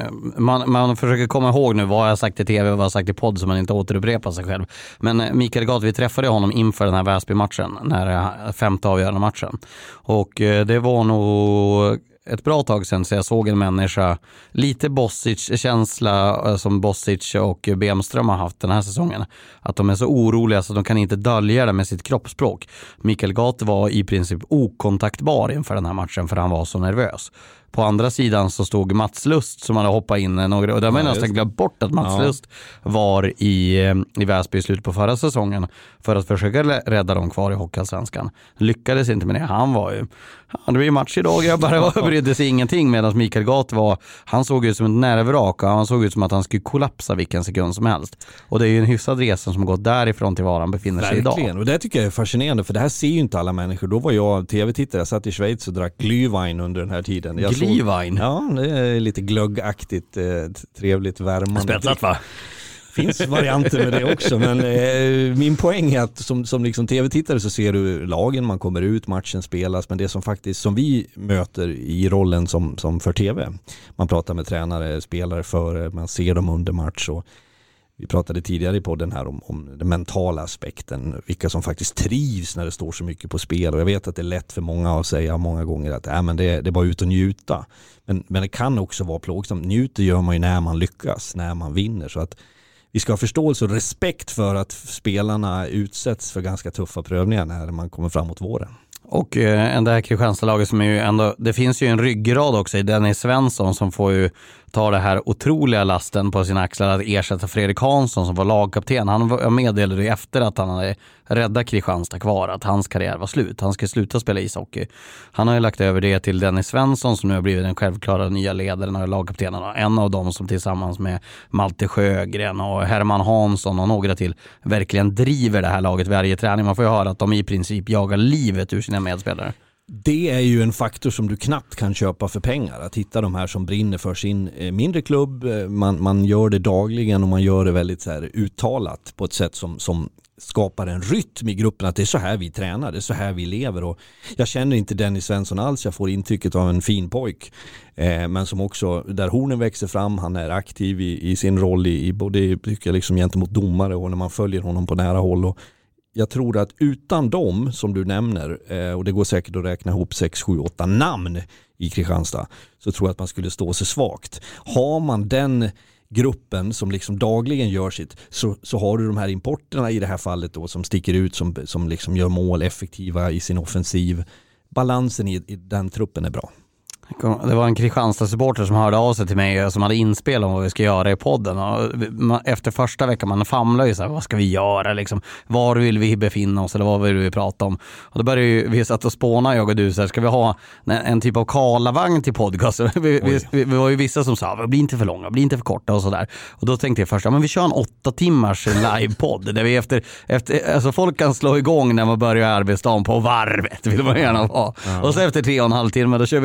Man försöker komma ihåg nu vad jag sagt i tv och vad jag sagt i podd så man inte återupprepar sig själv. Men Mikael Gat, vi träffade honom inför den här Väsby-matchen, när femte avgörande matchen. Och det var nog ett bra tag sedan så jag såg en människa, lite Bosic-känsla som Bosic och Bemström har haft den här säsongen. Att de är så oroliga så de kan inte dölja det med sitt kroppsspråk. Mikael Gat var i princip okontaktbar inför den här matchen för han var så nervös. På andra sidan så stod Mats Lust som hade hoppat in några, och där man nästan glömt bort att Mats Lust var i Väsby i slutet på förra säsongen för att försöka rädda dem kvar i Hockeyallsvenskan. Lyckades inte med det. Han var ju, det blir match idag, jag bara brydde sig ingenting, medan Mikael Gat han såg ut som ett nervrak och han såg ut som att han skulle kollapsa vilken sekund som helst. Och det är ju en hyfsad resa som gått därifrån till var han befinner sig idag. Och det tycker jag är fascinerande, för det här ser ju inte alla människor. Då var jag tv-tittare, jag satt i Schweiz och drack Glühwein under den här tiden. Glühwein? Ja, det är lite glöggaktigt, trevligt, värmande. Spetsat va? Finns varianter med det också, men min poäng är att som liksom tv-tittare så ser du lagen, man kommer ut, matchen spelas, men det som faktiskt som vi möter i rollen som för tv. Man pratar med tränare, spelare före, man ser dem under match, och vi pratade tidigare i podden här om den mentala aspekten, vilka som faktiskt trivs när det står så mycket på spel. Och jag vet att det är lätt för många att säga många gånger att men det är bara ut och njuta. Men det kan också vara plågsamt. Njuter gör man ju när man lyckas, när man vinner. Så att vi ska ha förståelse och respekt för att spelarna utsätts för ganska tuffa prövningar när man kommer framåt våren. Och det här Kristianstad-laget som är ju ändå, det finns ju en ryggrad också i Dennis Svensson som får ju ta det här otroliga lasten på sina axlar att ersätta Fredrik Hansson som var lagkapten. Han meddelade ju efter att han hade räddat Kristianstad kvar att hans karriär var slut. Han ska sluta spela ishockey. Han har ju lagt över det till Dennis Svensson som nu har blivit den självklara nya ledaren och lagkaptenen. En av dem som tillsammans med Malte Sjögren och Herman Hansson och några till verkligen driver det här laget varje träning. Man får ju höra att de i princip jagar livet ur sina medspelare. Det är ju en faktor som du knappt kan köpa för pengar. Att hitta de här som brinner för sin mindre klubb. Man gör det dagligen och man gör det väldigt så här uttalat på ett sätt som skapar en rytm i gruppen, att det är så här vi tränar, det är så här vi lever. Och jag känner inte Dennis Svensson alls, jag får intrycket av en fin pojk, men som också, där hornen växer fram, han är aktiv i sin roll i både tycker jag, liksom, gentemot domare och när man följer honom på nära håll. Och jag tror att utan dem som du nämner, och det går säkert att räkna ihop 6, 7, 8 namn i Kristianstad, så tror jag att man skulle stå sig svagt. Har man den gruppen som liksom dagligen gör sitt, så har du de här importerna i det här fallet då, som sticker ut, som liksom gör mål effektiva i sin offensiv. Balansen i den truppen är bra. Det var en Kristianstad-supporter som hörde av sig till mig som hade inspel om vad vi ska göra i podden. Och efter första veckan man famlar ju så här, vad ska vi göra liksom? Var vill vi befinna oss eller vad vill vi prata om? Och då började ju vi satt och spåna, jag och du, så här, ska vi ha en typ av Karlavagn till podcast? Vi var ju vissa som sa, bli inte för långa, bli inte för korta och sådär. Och då tänkte jag först, men vi kör en 8 timmars livepodd där vi efter alltså folk kan slå igång när man börjar arbetsdagen på varvet, vill man gärna ha. Ja. Och så efter 3,5 timmar då kör vi lunch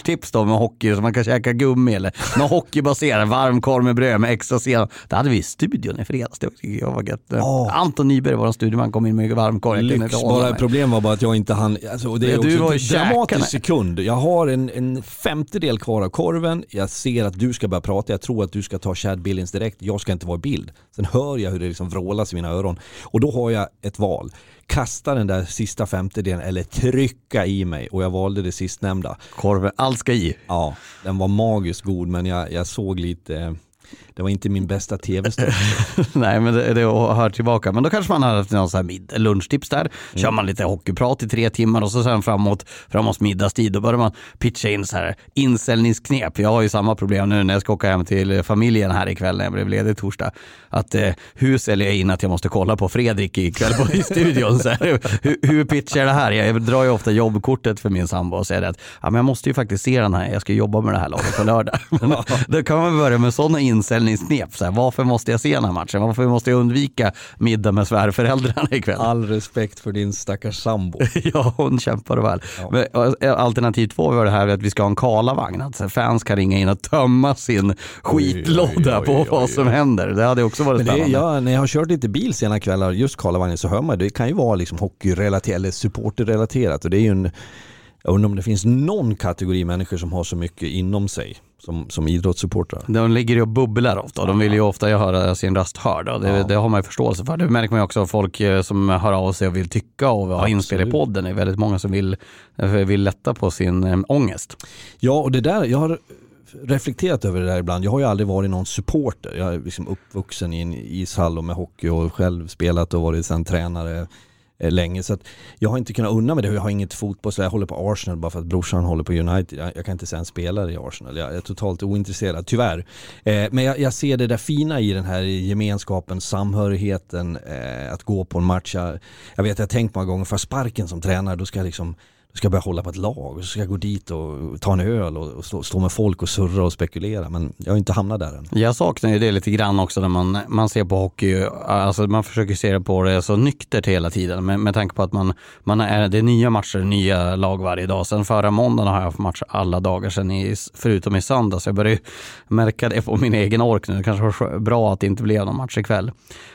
lunchtips då med hockey så man kan käka gummi eller någon hockeybaserad varmkorv med bröd med extra sen. Det hade vi i studion i fredags. Det tycker jag var gött. Anton Nyberg var en studieman, kom in med varmkorv. Problem var bara att jag inte hann. Alltså, och det är också en dramatisk sekund. Jag har en femtedel kvar av korven. Jag ser att du ska börja prata. Jag tror att du ska ta Chad Billings direkt. Jag ska inte vara i bild. Sen hör jag hur det liksom vrålas i mina öron. Och då har jag ett val. Kasta den där sista femtedelen eller trycka i mig. Och jag valde det sistnämnda. Korven, allt ska i. Ja, den var magiskt god, men jag såg lite... Det var inte min bästa tv-stund. Nej, men det hör tillbaka. Men då kanske man har haft någon sån här lunchtips där. Kör man lite hockeyprat i 3 timmar och så sen framåt middagstid. Då börjar man pitcha in så här inställningsknep. Jag har ju samma problem nu när jag ska åka hem till familjen här ikväll när jag blev ledig torsdag. Att hur säljer jag in att jag måste kolla på Fredrik ikväll i studion? Så här, hur pitchar det här? Jag drar ju ofta jobbkortet för min sambo och säger att men jag måste ju faktiskt se den här. Jag ska jobba med det här laget på lördag. Då kan man börja med sådana inställningsknep. Så här, varför måste jag se den här matchen? Varför måste jag undvika middag med svärföräldrarna ikväll? All respekt för din stackars sambo. Ja, hon kämpar väl. Ja. Men, alternativ 2 var det här att vi ska ha en Karlavagn. Att fans kan ringa in och tömma sin skitlåda på vad som händer. Det hade också varit spännande. När jag har kört lite bil sena kvällar, just Karlavagnen, så hör man det kan ju vara liksom hockeyrelaterat eller supporterrelaterat. Och det är ju jag undrar om det finns någon kategori människor som har så mycket inom sig som idrottssupportrar. De ligger ju och bubblar ofta och de vill ju ofta höra sin röst hörd. Och det har man ju förståelse för. Det märker man ju också av folk som hör av sig och vill tycka och ha inspel i podden. Det är väldigt många som vill lätta på sin ångest. Ja, och det där, jag har reflekterat över det där ibland. Jag har ju aldrig varit någon supporter. Jag är liksom uppvuxen i en ishall och med hockey och själv spelat och varit sen tränare länge, så att jag har inte kunnat unna med det. Jag har inget fotboll, så jag håller på Arsenal bara för att brorsan håller på United. Jag kan inte säga en spelare i Arsenal. Jag är totalt ointresserad, tyvärr. Men jag ser det där fina i den här gemenskapen, samhörigheten, att gå på en match. Jag vet, jag har tänkt många gånger, för sparken som tränare, då ska jag börja hålla på ett lag och så ska jag gå dit och ta en öl och stå med folk och surra och spekulera, men jag har inte hamnat där än. Jag saknar ju det lite grann också när man ser på hockey, alltså man försöker se på det så nyktert hela tiden med tanke på att man är, det är nya matcher, nya lag varje dag. Sen förra måndagen har jag haft matcher alla dagar sen förutom i söndag, så jag börjar märka det på min egen ork nu. Det kanske var bra att det inte blev någon match ikväll.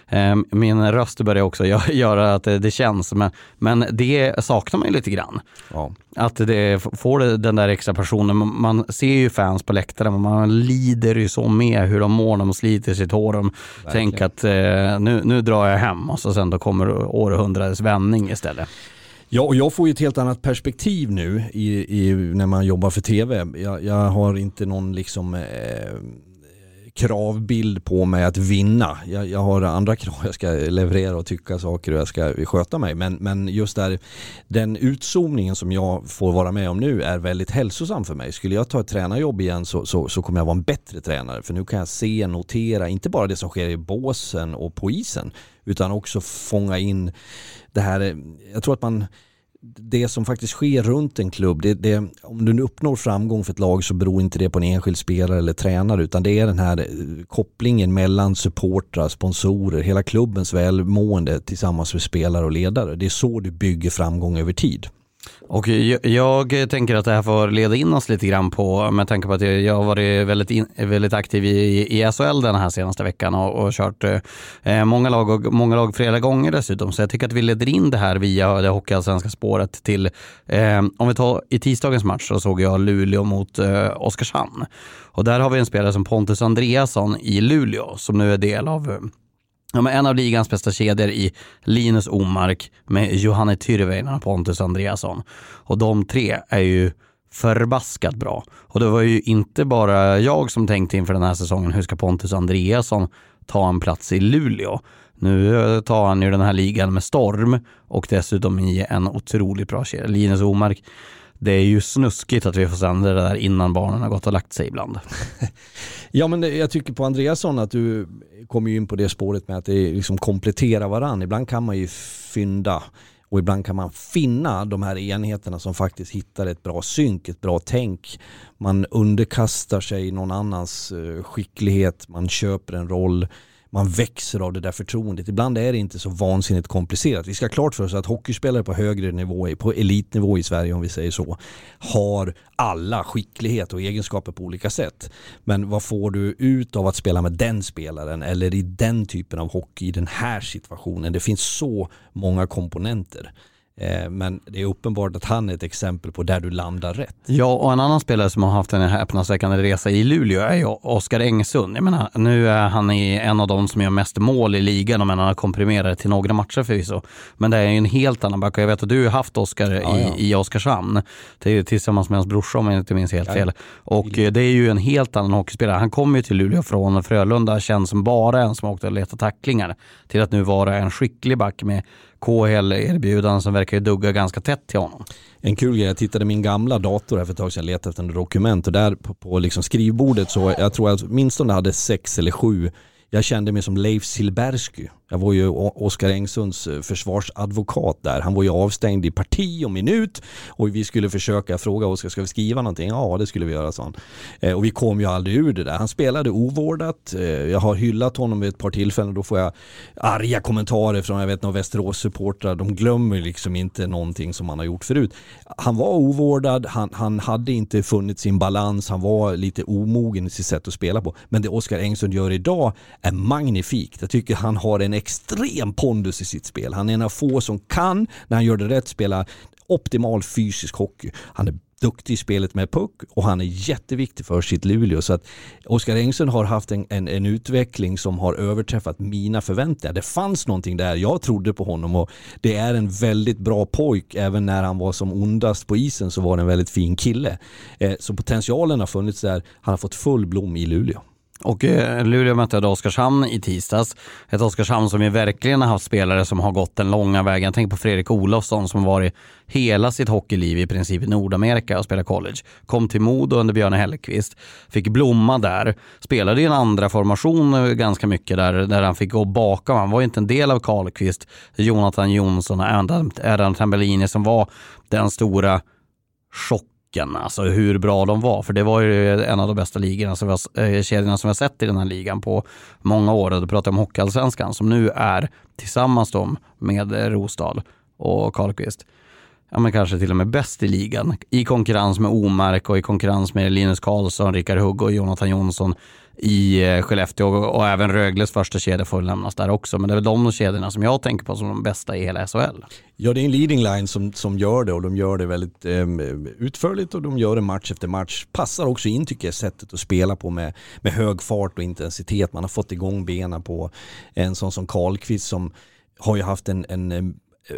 Min röst börjar också göra att det känns, men det saknar man ju lite grann. Ja. Att det får den där extra personen. Man ser ju fans på läktaren, man lider ju så med hur de mår, de sliter sitt hår. De tänker att nu drar jag hem, och så sen då kommer århundradets vändning istället. Ja, och jag får ju ett helt annat perspektiv nu när man jobbar för tv. Jag har inte någon liksom kravbild på mig att vinna. Jag har andra krav, jag ska leverera och tycka saker och jag ska sköta mig. Men just där, den utzoomningen som jag får vara med om nu är väldigt hälsosam för mig. Skulle jag ta ett tränarjobb igen så kommer jag vara en bättre tränare. För nu kan jag se, notera, inte bara det som sker i båsen och på isen, utan också fånga in det här. Jag tror att det som faktiskt sker runt en klubb, om du uppnår framgång för ett lag, så beror inte det på en enskild spelare eller tränare, utan det är den här kopplingen mellan supportrar, sponsorer, hela klubbens välmående tillsammans med spelare och ledare. Det är så du bygger framgång över tid. Och jag tänker att det här får leda in oss lite grann på, med tanke på att jag har varit väldigt aktiv i SHL den här senaste veckan och kört många lag flera gånger dessutom. Så jag tycker att vi leder in det här via det hockeyallsvenska spåret till, om vi tar i tisdagens match, så såg jag Luleå mot Oskarshamn. Och där har vi en spelare som Pontus Andreasson i Luleå, som nu är del av en av ligans bästa kedjor i Linus Omark med Johanne Tyrväinen och Pontus Andreasson. Och de tre är ju förbaskat bra. Och det var ju inte bara jag som tänkte inför den här säsongen, hur ska Pontus Andreasson ta en plats i Luleå? Nu tar han ju den här ligan med storm och dessutom i en otroligt bra kedja. Linus Omark, det är ju snuskigt att vi får sända det där innan barnen har gått och lagt sig ibland. Ja, men jag tycker på Andreasson att du kommer ju in på det spåret med att det liksom kompletterar varann. Ibland kan man ju fynda och ibland kan man finna de här enheterna som faktiskt hittar ett bra synk, ett bra tänk. Man underkastar sig någon annans skicklighet, man köper en roll, man växer av det där förtroendet. Ibland är det inte så vansinnigt komplicerat. Vi ska ha klart för oss att hockeyspelare på högre nivå, på elitnivå i Sverige om vi säger så, har alla skicklighet och egenskaper på olika sätt. Men vad får du ut av att spela med den spelaren eller i den typen av hockey i den här situationen? Det finns så många komponenter. Men det är uppenbart att han är ett exempel på där du landar rätt. Ja, och en annan spelare som har haft en häpnadsväckande resa i Luleå är ju Oskar Engsund. Jag menar, nu är han en av de som gör mest mål i ligan, och han har komprimerat till några matcher förvisso. Men det är ju en helt annan back. Jag vet att du har haft Oskar i Oskarshamn. Det är ju tillsammans med hans brorsa om jag inte minns helt fel. Och det är ju en helt annan hockeyspelare. Han kom ju till Luleå från Frölunda, känns som bara en som åkte och letade tacklingar, till att nu vara en skicklig back med KHL-erbjudanden som verkar dugga ganska tätt till honom. En kul grej, jag tittade min gamla dator här för ett tag sedan, letade efter en dokument, och där på liksom skrivbordet så jag tror att minst om det hade 6 eller 7. Jag kände mig som Leif Silbersky. Jag var ju Oskar Engsunds försvarsadvokat där. Han var ju avstängd i parti och minut, och vi skulle försöka fråga Oskar, ska vi skriva någonting? Ja, det skulle vi göra, sån. Och vi kom ju aldrig ur det där. Han spelade ovårdat. Jag har hyllat honom vid ett par tillfällen, och då får jag arga kommentarer från, jag vet, några Västerås-supportrar. De glömmer liksom inte någonting som han har gjort förut. Han var ovårdad, han hade inte funnit sin balans, han var lite omogen i sitt sätt att spela på. Men det Oskar Engsund gör idag är magnifikt. Jag tycker han har en extrem pondus i sitt spel. Han är en av få som kan, när han gör det rätt, spela optimal fysisk hockey. Han är duktig i spelet med puck, och han är jätteviktig för sitt Luleå. Så att Oskar Engsund har haft en utveckling som har överträffat mina förväntningar. Det fanns någonting där. Jag trodde på honom, och det är en väldigt bra pojk. Även när han var som ondast på isen så var det en väldigt fin kille. Så potentialen har funnits där. Han har fått full blom i Luleå. Och Luleå mötte Oskarshamn i tisdags. Ett Oskarshamn som ju verkligen har haft spelare som har gått den långa vägen. Jag tänker på Fredrik Olofsson som har varit hela sitt hockeyliv i princip i Nordamerika och spelade college. Kom till Modo under Björn Hellqvist. Fick blomma där. Spelade i en andra formation ganska mycket där han fick gå bakom. Han var ju inte en del av Karlqvist, Jonathan Jonsson och Adam Tambellini som var den stora chocken. Alltså hur bra de var, för det var ju en av de bästa ligorna kedjorna som vi har sett i den här ligan på många år. Och då pratar jag om Hockeyallsvenskan som nu är tillsammans med Rosdahl och Karlqvist, ja men kanske till och med bäst i ligan, i konkurrens med Omark och i konkurrens med Linus Karlsson, Rickard Hugg och Jonathan Jonsson i Skellefteå, och även Rögles första kedja får lämnas där också. Men det är väl de kedjorna som jag tänker på som de bästa i hela SHL. Ja, det är en leading line som gör det, och de gör det väldigt utförligt, och de gör det match efter match. Passar också in, tycker jag, sättet att spela på med hög fart och intensitet. Man har fått igång benen på en sån som Karlqvist som har ju haft en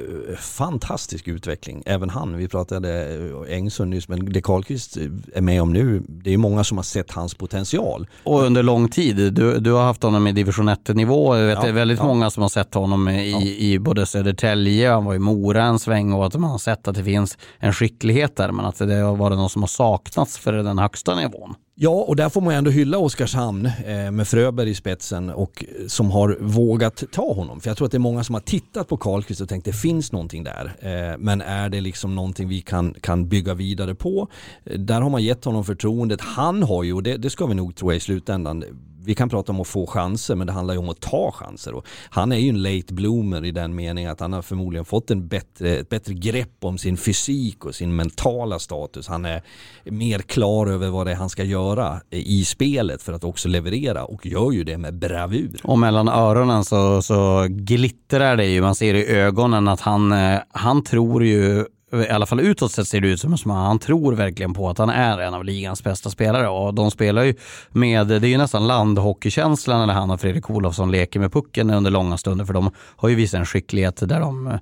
fantastisk utveckling. Även han, vi pratade Engsund nyss, men det Karlqvist är med om nu, det är många som har sett hans potential. Och under lång tid, du har haft honom i division 1-nivå. Jag vet, det är väldigt många som har sett honom i både Södertälje, han var i Mora en sväng, och att man har sett att det finns en skicklighet där, men att det har varit något som har saknats för den högsta nivån. Ja, och där får man ändå hylla Oskarshamn med Fröberg i spetsen, och som har vågat ta honom. För jag tror att det är många som har tittat på Karlqvist och tänkt det finns någonting där. Men är det liksom någonting vi kan bygga vidare på? Där har man gett honom förtroendet. Han har ju, och det ska vi nog tro i slutändan, vi kan prata om att få chanser, men det handlar ju om att ta chanser. Och han är ju en late bloomer i den meningen att han har förmodligen fått ett bättre grepp om sin fysik och sin mentala status. Han är mer klar över vad det är han ska göra i spelet för att också leverera, och gör ju det med bravur. Och mellan öronen så glittrar det ju. Man ser i ögonen att han tror ju, i alla fall utåt sett ser det ut som att han tror verkligen på att han är en av ligans bästa spelare, och de spelar ju med, det är ju nästan landhockeykänslan när han och Fredrik Olofsson leker med pucken under långa stunder, för de har ju visat en skicklighet där de,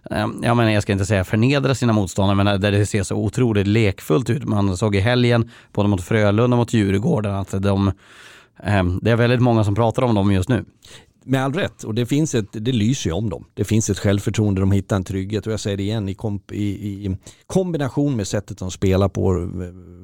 jag ska inte säga förnedra sina motståndare, men där det ser så otroligt lekfullt ut. Man såg i helgen både mot Frölunda och mot Djurgården att det är väldigt många som pratar om dem just nu. Med all rätt, och det lyser ju om dem. Det finns ett självförtroende, de hittar en trygghet, och jag säger det igen, i kombination med sättet de spelar på,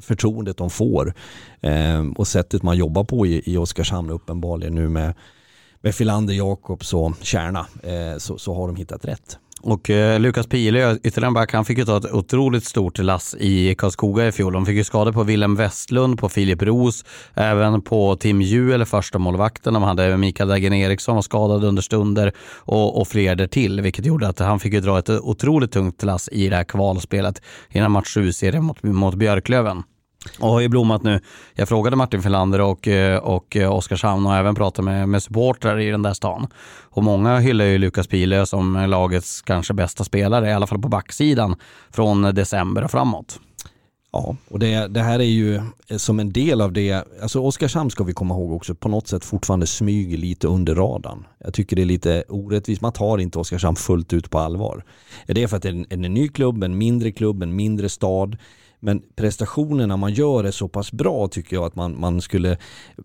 förtroendet de får och sättet man jobbar på i Oskarshamn uppenbarligen nu med Filander, Jakobs och Kärna så har de hittat rätt. Och Lukas Pilö, ytterligare back, han fick ju ta ett otroligt stort lass i Karlskoga i fjol. De fick ju skador på Willem Westlund, på Filip Roos, även på Tim Juel, första målvakten. De hade Mikael Dagen Eriksson var skadad under stunder och fler där till, vilket gjorde att han fick ju dra ett otroligt tungt lass i det här kvalspelet i den match 7-serien mot Björklöven. Och har ju blommat nu. Jag frågade Martin Filander och Oskarshamn och även pratade med supportrar i den där stan. Och många hyllar ju Lukas Pilö som lagets kanske bästa spelare, i alla fall på backsidan, från december och framåt. Ja, och det här är ju som en del av det. Alltså Oskarshamn ska vi komma ihåg också på något sätt fortfarande smyger lite under radarn. Jag tycker det är lite orättvist. Man tar inte Oskarshamn fullt ut på allvar. Det är för att det är en ny klubb, en mindre stad. Men prestationerna man gör är så pass bra, tycker jag, att man skulle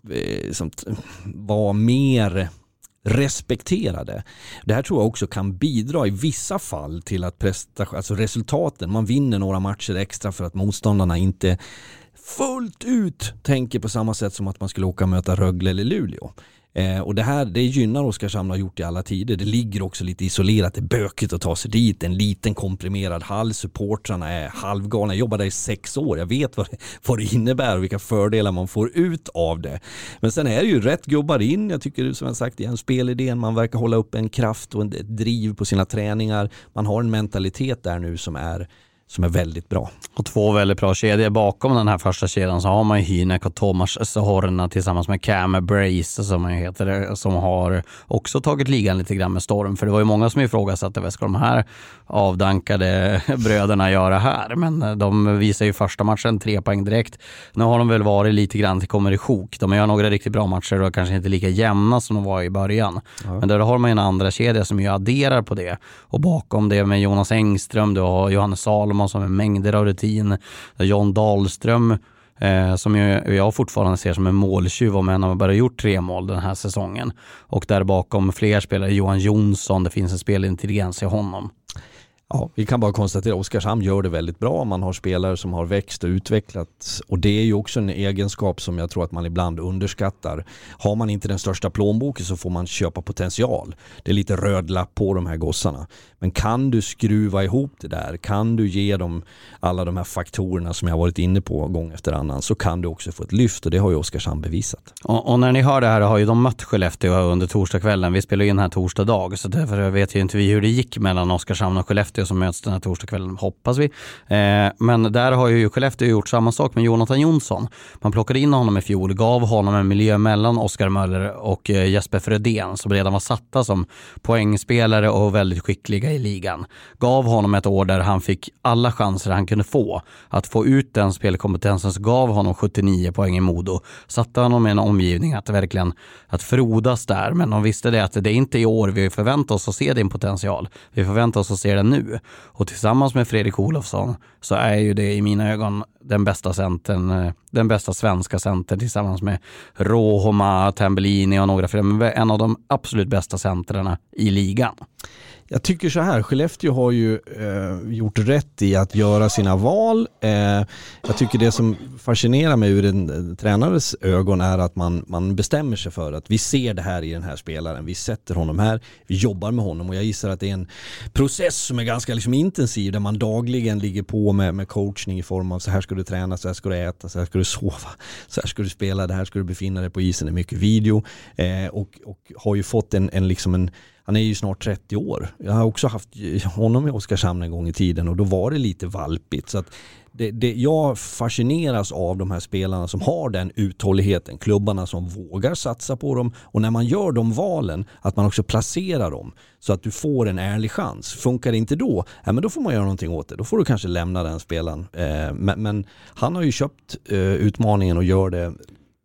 vara mer respekterade. Det här tror jag också kan bidra i vissa fall till att resultaten, man vinner några matcher extra för att motståndarna inte fullt ut tänker på samma sätt som att man skulle åka och möta Rögle eller Luleå. Och det gynnar Oskarshamn har gjort i alla tider. Det ligger också lite isolerat, det är bökigt att ta sig dit, en liten komprimerad hall, supportrarna är halvgalna. Jag jobbade där i 6 år, jag vet vad det innebär och vilka fördelar man får ut av det. Men sen är det ju rätt gubbar in, jag tycker som jag sagt, det är en spelidén, man verkar hålla upp en kraft och ett driv på sina träningar. Man har en mentalitet där nu som är väldigt bra. Och 2 väldigt bra kedjor. Bakom den här första kedjan så har man ju Hynek och Tomas Sahorna tillsammans med Cam Brace som man heter, som har också tagit ligan lite grann med storm. För det var ju många som ifrågasatte vad ska de här avdankade bröderna göra här. Men de visar ju första matchen 3 poäng direkt. Nu har de väl varit lite grann till kommer i sjok. De gör några riktigt bra matcher och kanske inte lika jämna som de var i början. Ja. Men där har man ju en andra kedja som ju adderar på det. Och bakom det med Jonas Engström, du har Johannes Salomon som är mängder av rutin. John Dahlström som jag fortfarande ser som en måltjuv, om han har bara gjort 3 mål den här säsongen. Och där bakom fler spelare, Johan Jonsson, det finns en spelintelligens i honom. Ja, vi kan bara konstatera att Oskarshamn gör det väldigt bra. Man har spelare som har växt och utvecklats. Och det är ju också en egenskap som jag tror att man ibland underskattar. Har man inte den största plånboken så får man köpa potential. Det är lite röd lapp på de här gossarna. Men kan du skruva ihop det där, kan du ge dem alla de här faktorerna som jag har varit inne på gång efter annan, så kan du också få ett lyft, och det har ju Oskarshamn bevisat. Och när ni hör det här har ju de mött Skellefteå under torsdagskvällen. Vi spelar in här torsdag dag, så därför vet ju inte vi hur det gick mellan Oskarshamn och Skellefteå som möts den här torsdagskvällen, hoppas vi. Men där har ju Skellefteå gjort samma sak med Jonathan Jonsson. Man plockade in honom i fjol, gav honom en miljö mellan Oskar Möller och Jesper Fredén som redan var satta som poängspelare och väldigt skickliga i ligan. Gav honom ett år där han fick alla chanser han kunde få att få ut den spelkompetensen, så gav honom 79 poäng i Modo. Satte honom i en omgivning att frodas där, men de visste det att det är inte i år vi förväntar oss att se din potential. Vi förväntar oss att se den nu. Och tillsammans med Fredrik Olofsson så är ju det i mina ögon den bästa centern, den bästa svenska centern tillsammans med Rohoma, Tambellini och några fler. En av de absolut bästa centrarna i ligan. Jag tycker så här, Skellefteå har ju gjort rätt i att göra sina val. Jag tycker det som fascinerar mig ur en tränares ögon är att man bestämmer sig för att vi ser det här i den här spelaren. Vi sätter honom här, vi jobbar med honom, och jag gissar att det är en process som är ganska intensiv där man dagligen ligger på med coachning i form av så här ska du träna, så här ska du äta, så här ska du sova, så här ska du spela, det här ska du befinna dig på isen, det är mycket video och har ju fått en han är ju snart 30 år. Jag har också haft honom i Oskarshamn en gång i tiden, och då var det lite valpigt. Så att jag fascineras av de här spelarna som har den uthålligheten, klubbarna som vågar satsa på dem, och när man gör de valen att man också placerar dem så att du får en ärlig chans. Funkar det inte då, men då får man göra någonting åt det. Då får du kanske lämna den spelaren. Men han har ju köpt utmaningen och gör det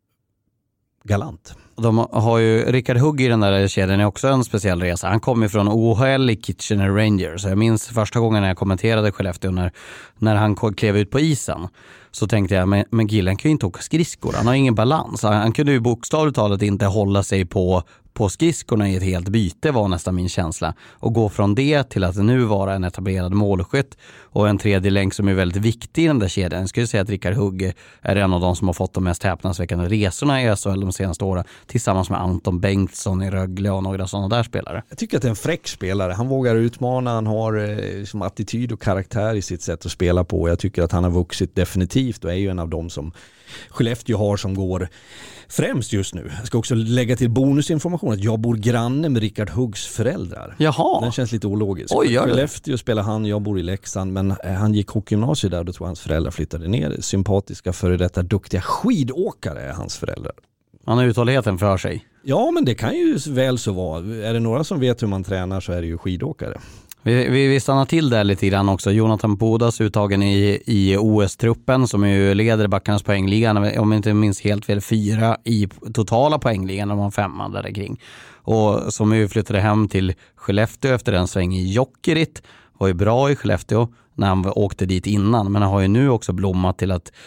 galant. De har ju Rickard Hugg i den där kedjan är också en speciell resa. Han kom ju från OHL i Kitchener Rangers. Jag minns första gången när jag kommenterade Skellefteå när han klev ut på isen. Så tänkte jag, men Gillen kan ju inte åka skridskor. Han har ingen balans. Han kunde ju bokstavligt talat inte hålla sig på skridskorna i ett helt byte, var nästan min känsla. Och gå från det till att nu vara en etablerad målskytt och en tredje länk som är väldigt viktig i den där kedjan. Jag skulle säga att Rickard Hugg är en av de som har fått de mest häpnadsväckande resorna i SHL de senaste åren. tillsammans med Anton Bengtsson i Rögle och några sådana där spelare. Jag tycker att det är en fräck spelare. Han vågar utmana, han har som attityd och karaktär i sitt sätt att spela på. Jag tycker att han har vuxit definitivt och är ju en av dem som Skellefteå har som går främst just nu. Jag ska också lägga till bonusinformation att jag bor granne med Rickard Huggs föräldrar. Jaha. Den känns lite ologisk. Oj, gör det. Skellefteå spelar han, jag bor i Leksand, men han gick hockeygymnasiet där och då tror jag hans föräldrar flyttade ner. Sympatiska före detta duktiga skidåkare är hans föräldrar. Han har uthålligheten för sig. Ja, men det kan ju väl så vara. Är det några som vet hur man tränar så är det ju skidåkare. Vi stannar till där lite grann också. Jonathan Pudas uttagen i OS-truppen som ju leder backarnas poängligan. Om jag inte minns helt fel 4 i totala poängligan, de var 5 där kring. Och som ju flyttade hem till Skellefteå efter en sväng i Jokerit. Var ju bra i Skellefteå när han åkte dit innan. Men han har ju nu också blommat till att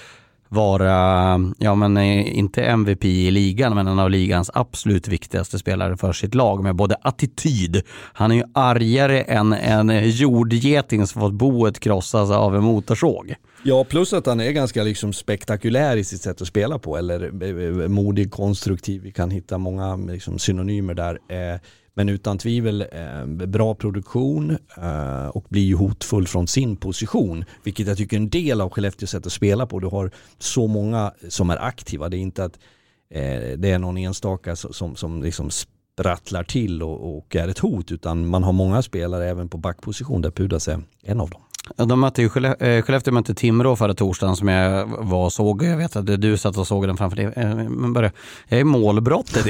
vara, inte MVP i ligan, men en av ligans absolut viktigaste spelare för sitt lag med både attityd. Han är ju argare än en jordgeting som fått boet krossas av en motorsåg. Ja, plus att han är ganska liksom spektakulär i sitt sätt att spela på, eller modig, konstruktiv. Vi kan hitta många liksom synonymer där. Men utan tvivel bra produktion och blir ju hotfull från sin position. Vilket jag tycker är en del av Skellefteås sätt att spela på. Du har så många som är aktiva. Det är inte att det är någon enstaka som liksom sprattlar till och är ett hot. Utan man har många spelare även på backposition där Pudas är en av dem. De mötte ju Skellefteå mötte Timrå förra torsdagen som jag såg. Jag vet att du satt och såg den framför dig. Jag är målbrottet.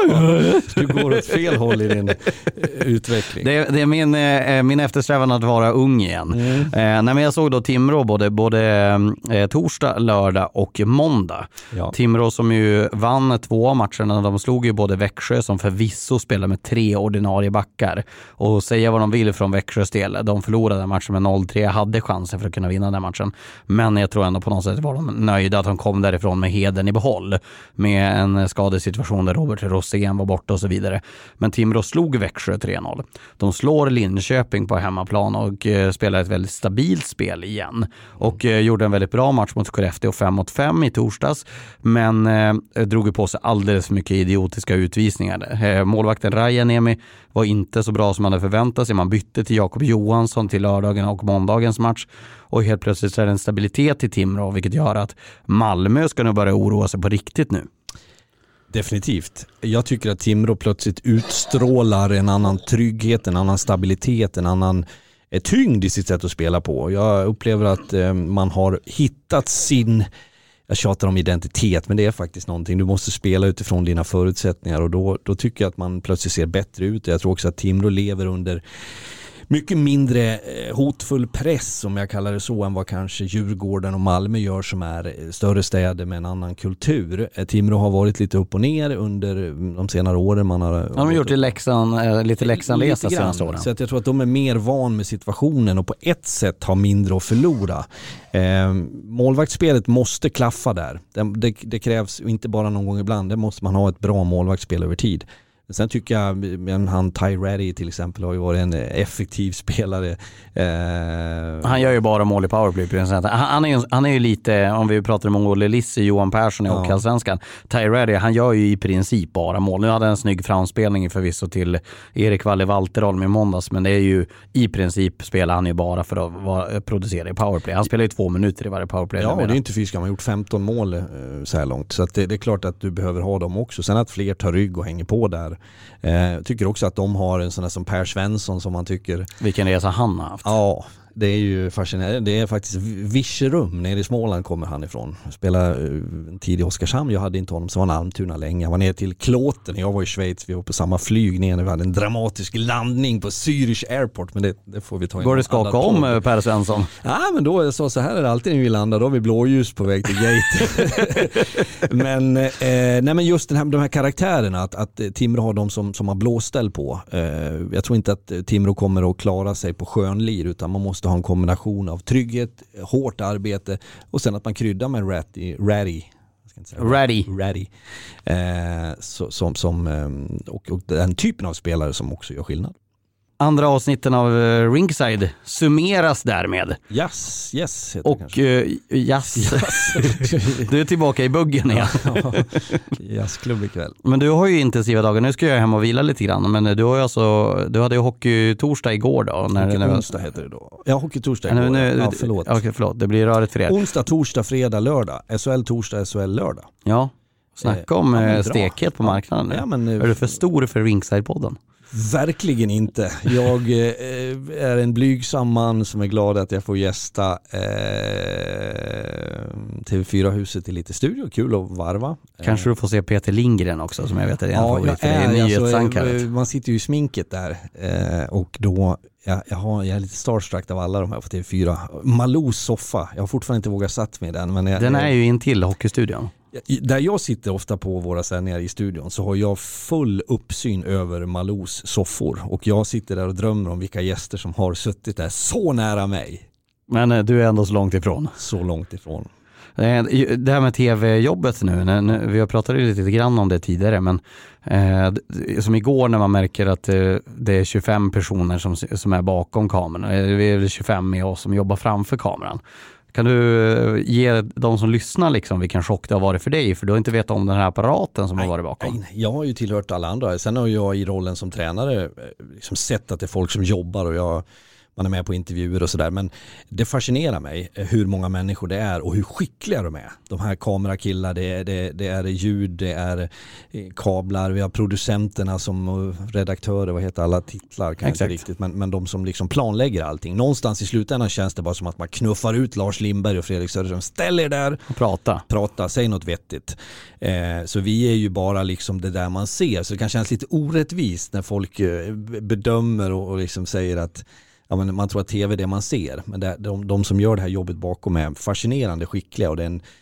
Du går åt fel håll i din utveckling. Det är min eftersträvan att vara ung igen. Men jag såg då Timrå både torsdag, lördag och måndag. Ja. Timrå som ju vann 2 matcherna. De slog ju både Växjö som förvisso spelar med 3 ordinarie backar. Och säga vad de vill från Växjös del. De förlorade matchen med 0-3. Hade chansen för att kunna vinna den matchen. Men jag tror ändå på något sätt var de nöjda att de kom därifrån med heden i behåll. Med en skadesituation där Robert Rosén var borta och så vidare. Men Timrå slog Växjö 3-0. De slår Linköping på hemmaplan och spelar ett väldigt stabilt spel igen. Och gjorde en väldigt bra match mot Skellefteå 5-5 i torsdags. Men drog på sig alldeles för mycket idiotiska utvisningar. Målvakten Rajaniemi var inte så bra som man hade förväntat sig. Man bytte till Jakob Johansson till lördagen och måndagens match. Och helt plötsligt är det en stabilitet i Timrå, vilket gör att Malmö ska nog börja oroa sig på riktigt nu. Definitivt. Jag tycker att Timrå plötsligt utstrålar en annan trygghet, en annan stabilitet, en annan tyngd i sitt sätt att spela på. Jag upplever att man har hittat sin... Jag tjatar om identitet, men det är faktiskt någonting. Du måste spela utifrån dina förutsättningar och då tycker jag att man plötsligt ser bättre ut. Jag tror också att Timrå lever under mycket mindre hotfull press, om jag kallar det så, än vad kanske Djurgården och Malmö gör som är större städer med en annan kultur. Timrå har varit lite upp och ner under de senare åren. De har gjort lite Leksandresa senaste åren. Så att jag tror att de är mer van med situationen och på ett sätt har mindre att förlora. Målvaktsspelet måste klaffa där. Det krävs inte bara någon gång ibland. Det måste man ha ett bra målvaktsspel över tid. Sen tycker jag han Ty Ratty till exempel har ju varit en effektiv spelare. Han gör ju bara mål i powerplay. Han är ju lite, om vi pratar om Olle Lisse, Johan Persson i Hockeyallsvenskan. Ty Ratty, han gör ju i princip bara mål. Nu hade han en snygg framspelning förvisso till Erik Valle Walterholm i måndags, men det är ju i princip spelar han ju bara för att producera i powerplay. Han spelar ju 2 minuter i varje powerplay. Ja, och det är inte fysiskt. Han har gjort 15 mål så här långt. Så att det är klart att du behöver ha dem också. Sen att fler tar rygg och hänger på där. Jag tycker också att de har en sån där som Per Svensson som man tycker... Vilken resa han har haft. Ja, det är ju fascinerande. Det är faktiskt Virserum, nere i Småland kommer han ifrån. Spelade en tid i Oskarshamn, jag hade inte honom, så var han Almtuna länge. Jag var ner till Klåten, jag var i Schweiz, vi var på samma flyg ner när vi hade en dramatisk landning på Zürich Airport, men det får vi ta in. Går det skaka om Per Svensson? Ja, men då så här är det alltid när vi landar, då har vi blåljus på väg till gate. men just de här karaktärerna, att Timrå har de som har blåställ på. Jag tror inte att Timrå kommer att klara sig på skönlir, utan man måste ha en kombination av trygghet, hårt arbete och sen att man kryddar med Ratty. Och den typen av spelare som också gör skillnad. andra avsnitten av Ringside summeras därmed. Yes. Och yes. Du är tillbaka i buggen igen. Jazzklubb ikväll. Men du har ju intensiva dagar. Nu ska jag hem och vila lite grann. Men du har ju du hade ju hockey-torsdag igår då. Onsdag heter det då. Ja, hockey-torsdag igår. Förlåt. Det blir rörigt för er. Onsdag, torsdag, fredag, lördag. SHL torsdag, SHL lördag. Ja. Snacka om stekhet på marknaden. Ja, men, är du för stor för Ringside-podden? Verkligen inte. Jag är en blygsam man som är glad att jag får gästa TV4-huset i lite studio. Kul att varva. Kanske du får se Peter Lindgren också, som jag vet är en favorit. Det är nyhetsankaret. Man sitter ju i sminket där och då jag är lite starstruck av alla de här på TV4. Malous soffa. Jag har fortfarande inte vågat satt med den. Men den är ju intill hockeystudion. Där jag sitter ofta på våra sändningar i studion så har jag full uppsyn över Malous soffor. Och jag sitter där och drömmer om vilka gäster som har suttit där så nära mig. Men du är ändå så långt ifrån. Så långt ifrån. Det här med tv-jobbet nu, vi har pratat lite grann om det tidigare, men som igår när man märker att det är 25 personer som är bakom kameran, det är 25 med oss som jobbar framför kameran. Kan du ge de som lyssnar liksom vilken chock det har varit för dig? För du har inte vetat om den här apparaten som har varit bakom. Nej, jag har ju tillhört alla andra. Sen har jag i rollen som tränare liksom sett att det är folk som jobbar och man är med på intervjuer och sådär. Men det fascinerar mig hur många människor det är och hur skickliga de är. De här kamerakillar, det är ljud, det är kablar, vi har producenterna som redaktörer, vad heter alla titlar kan inte riktigt. Men de som liksom planlägger allting. Någonstans i slutändan känns det bara som att man knuffar ut Lars Lindberg och Fredrik Söderström. Ställ er där och prata, säg något vettigt. Så vi är ju bara liksom det där man ser. Så det kan kännas lite orättvist när folk bedömer och liksom säger att men man tror att tv är det man ser. Men de som gör det här jobbet bakom är fascinerande skickliga och det är en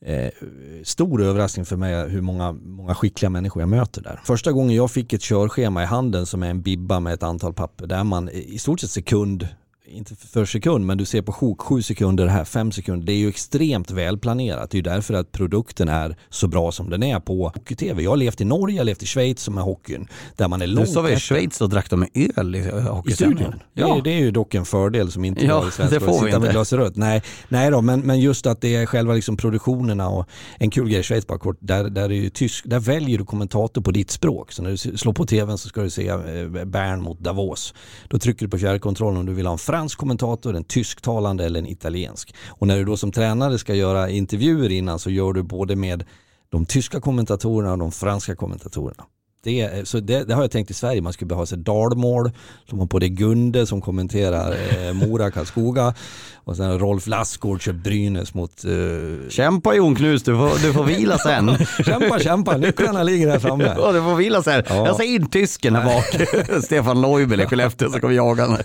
stor överraskning för mig hur många skickliga människor jag möter där. Första gången jag fick ett körschema i handen som är en bibba med ett antal papper där man i stort sett sekund, inte för sekund, men du ser på sjok 7 sekunder här, 5 sekunder. Det är ju extremt välplanerat. Det är ju därför att produkten är så bra som den är på hockey-tv. Jag har levt i Norge, jag har levt i Schweiz som är hockeyn. Där man är långt efter. Du sa vi i Schweiz och drack de med öl i hockeystudion. Ja. Det är ju dock en fördel som inte har i svenska. Det får vi inte. Glas rött. Nej då, men just att det är själva liksom produktionerna och en kul grej i Schweiz bara kort, där är ju tysk, där väljer du kommentator på ditt språk. Så när du slår på tvn så ska du se Bern mot Davos. Då trycker du på fjärrkontrollen om du vill ha en fransk kommentator, en tysktalande eller en italiensk. Och när du då som tränare ska göra intervjuer innan så gör du både med de tyska kommentatorerna och de franska kommentatorerna. Det har jag tänkt i Sverige. Man skulle behöva sig dalmål. De har på det Gunde som kommenterar Mora Karlskoga. Och sen Rolf Lassgård kör Brynäs mot... Kämpa Jon Knus, du får vila sen. kämpa. Nycklarna ligger där framme. Ja, du får vila sen. Ja. Jag säger in tysken här bak. Stefan Leubel i Skellefteå så kommer jaga mig.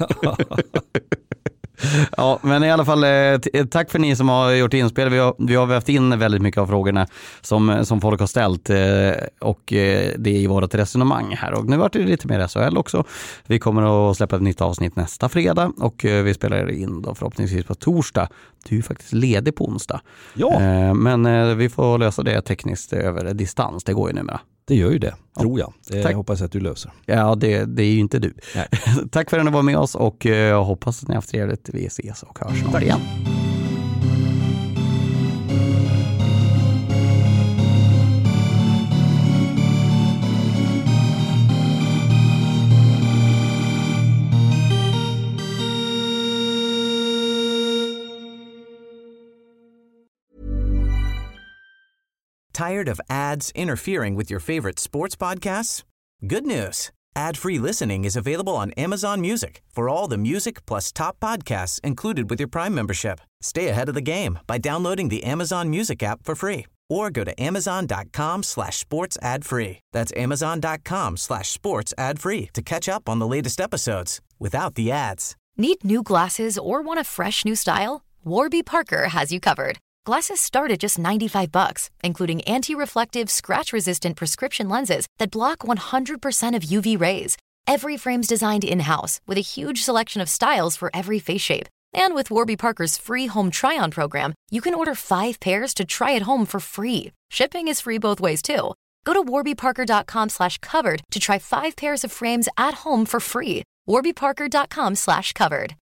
Ja, men i alla fall tack för ni som har gjort inspel. Vi har vävt in väldigt mycket av frågorna som folk har ställt och det är i vårt resonemang här. Och nu var det lite mer SHL också. Vi kommer att släppa ett nytt avsnitt nästa fredag och vi spelar in då förhoppningsvis på torsdag. Du är ju faktiskt ledig på onsdag. Ja. Men vi får lösa det tekniskt över distans. Det går ju numera. Det gör ju det, tror jag. Jag hoppas att du löser. Ja, det är ju inte du. Tack för att ni var med oss och jag hoppas att ni har haft trevligt. Vi ses och hörs snart igen. Tired of ads interfering with your favorite sports podcasts? Good news. Ad-free listening is available on Amazon Music for all the music plus top podcasts included with your Prime membership. Stay ahead of the game by downloading the Amazon Music app for free or go to amazon.com/sports ad free. That's amazon.com/sports ad free to catch up on the latest episodes without the ads. Need new glasses or want a fresh new style? Warby Parker has you covered. Glasses start at just $95, including anti-reflective, scratch-resistant prescription lenses that block 100% of UV rays. Every frame's designed in-house with a huge selection of styles for every face shape. And with Warby Parker's free home try-on program, you can order 5 pairs to try at home for free. Shipping is free both ways, too. Go to warbyparker.com/covered to try 5 pairs of frames at home for free. warbyparker.com/covered.